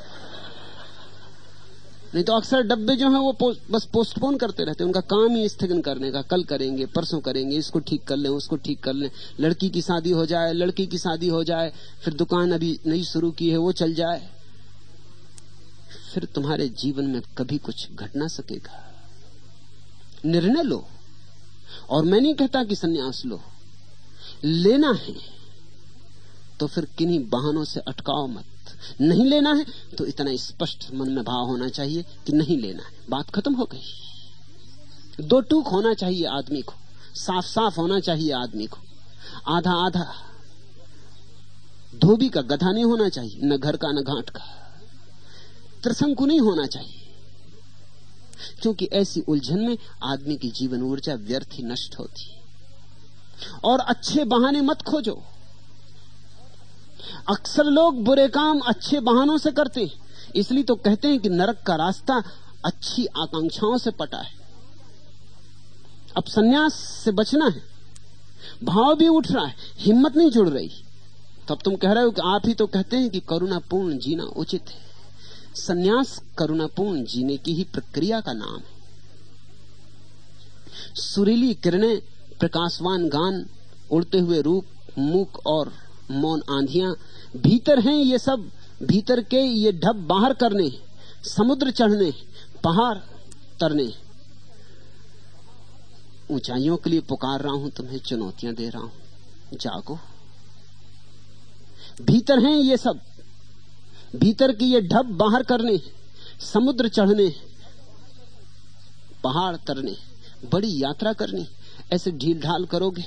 नहीं तो अक्सर डब्बे जो हैं वो पो, बस पोस्टपोन करते रहते हैं। उनका काम ही स्थगन करने का, कल करेंगे, परसों करेंगे, इसको ठीक कर लें, उसको ठीक कर लें। लड़की की शादी हो जाए, लड़की की शादी हो जाए, फिर दुकान अभी नई शुरू की है वो चल जाए, फिर तुम्हारे जीवन में कभी कुछ घट ना सकेगा। निर्णय लो। और मैं नहीं कहता कि संन्यास लो, लेना है तो फिर किन्हीं बहानों से अटकाओ मत। नहीं लेना है तो इतना स्पष्ट मन में भाव होना चाहिए कि नहीं लेना है, बात खत्म हो गई। दो टूक होना चाहिए आदमी को, साफ साफ होना चाहिए आदमी को, आधा आधा। धोबी का गधा नहीं होना चाहिए, न घर का न घाट का। त्रिशंकु नहीं होना चाहिए, क्योंकि ऐसी उलझन में आदमी की जीवन ऊर्जा व्यर्थ ही नष्ट होती। और अच्छे बहाने मत खोजो। अक्सर लोग बुरे काम अच्छे बहानों से करते हैं, इसलिए तो कहते हैं कि नरक का रास्ता अच्छी आकांक्षाओं से पटा है। अब सन्यास से बचना है, भाव भी उठ रहा है, हिम्मत नहीं जुड़ रही, तब तुम कह रहे हो कि आप ही तो कहते हैं कि करुणापूर्ण जीना उचित है। सन्यास करुणापूर्ण जीने की ही प्रक्रिया का नाम है। सुरीली किरणें, प्रकाशवान गान, उड़ते हुए रूप, मूक और मौन आंधियां, भीतर हैं ये सब। भीतर के ये ढब बाहर करने, समुद्र चढ़ने, पहाड़ तरने। ऊंचाइयों के लिए पुकार रहा हूं, तुम्हें चुनौतियां दे रहा हूं, जागो। भीतर हैं ये सब, भीतर की ये ढब बाहर करने, समुद्र चढ़ने, पहाड़ तरने, बड़ी यात्रा करनी, ऐसे ढील ढाल करोगे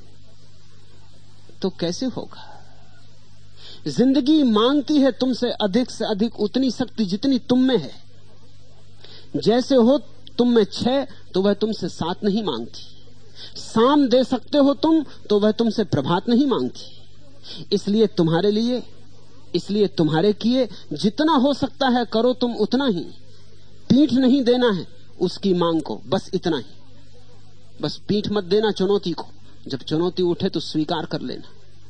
तो कैसे होगा? जिंदगी मांगती है तुमसे अधिक से अधिक उतनी शक्ति जितनी तुम में है। जैसे हो तुम में छह तो वह तुमसे सात नहीं मांगती। शाम दे सकते हो तुम तो वह तुमसे प्रभात नहीं मांगती। इसलिए तुम्हारे लिए, इसलिए तुम्हारे किए जितना हो सकता है करो तुम उतना ही। पीठ नहीं देना है उसकी मांग को, बस इतना ही। बस पीठ मत देना चुनौती को, जब चुनौती उठे तो स्वीकार कर लेना।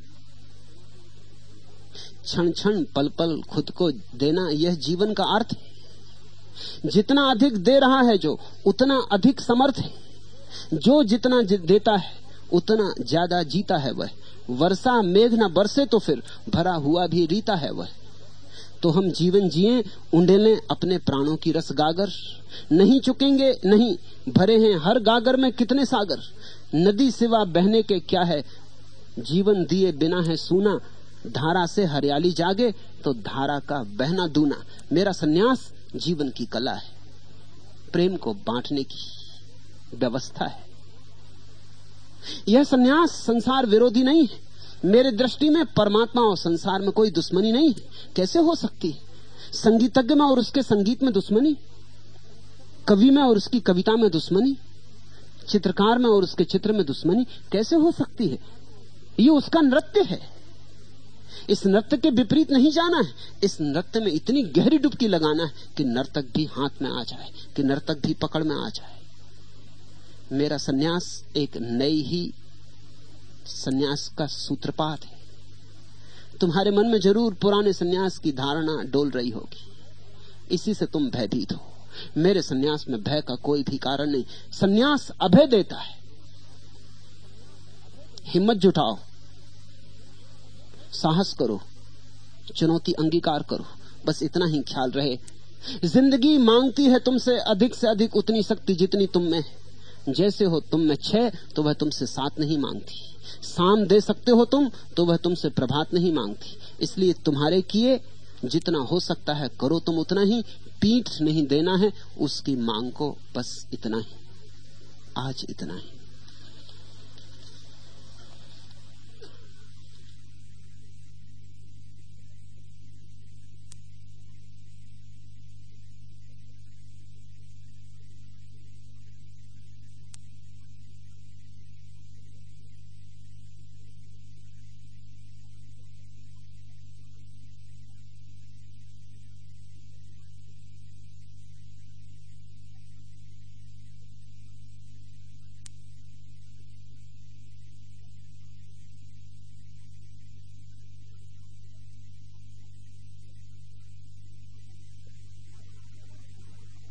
क्षण क्षण पल पल खुद को देना, यह जीवन का अर्थ है। जितना अधिक दे रहा है जो, उतना अधिक समर्थ है। जो जितना देता है उतना ज्यादा जीता है वह। वर्षा मेघ न बरसे तो फिर भरा हुआ भी रीता है वह। तो हम जीवन जिए उंडेलें अपने प्राणों की रस गागर। नहीं चुकेंगे नहीं, भरे हैं हर गागर में कितने सागर। नदी सिवा बहने के क्या है, जीवन दिए बिना है सूना। धारा से हरियाली जागे तो धारा का बहना दूना। मेरा सन्यास जीवन की कला है, प्रेम को बांटने की व्यवस्था है। यह सन्यास संसार विरोधी नहीं है। मेरे दृष्टि में परमात्मा और संसार में कोई दुश्मनी नहीं है। कैसे हो सकती है? संगीतज्ञ में और उसके संगीत में दुश्मनी, कवि में और उसकी कविता में दुश्मनी, चित्रकार में और उसके चित्र में दुश्मनी कैसे हो सकती है? ये उसका नृत्य है। इस नृत्य के विपरीत नहीं जाना है। इस नृत्य में इतनी गहरी डुबकी लगाना है कि नर्तक भी हाथ में आ जाए, कि नर्तक भी पकड़ में आ जाए। मेरा सन्यास एक नई ही सन्यास का सूत्रपात है। तुम्हारे मन में जरूर पुराने सन्यास की धारणा डोल रही होगी, इसी से तुम भयभीत हो। मेरे सन्यास में भय का कोई भी कारण नहीं। सन्यास अभय देता है। हिम्मत जुटाओ, साहस करो, चुनौती अंगीकार करो, बस इतना ही ख्याल रहे। जिंदगी मांगती है तुमसे अधिक से अधिक उतनी शक्ति जितनी तुम में है। जैसे हो तुम में छह तो वह तुमसे सात नहीं मांगती। शाम दे सकते हो तुम तो वह तुमसे प्रभात नहीं मांगती। इसलिए तुम्हारे किए जितना हो सकता है करो तुम उतना ही। पीठ नहीं देना है उसकी मांग को, बस इतना ही। आज इतना ही।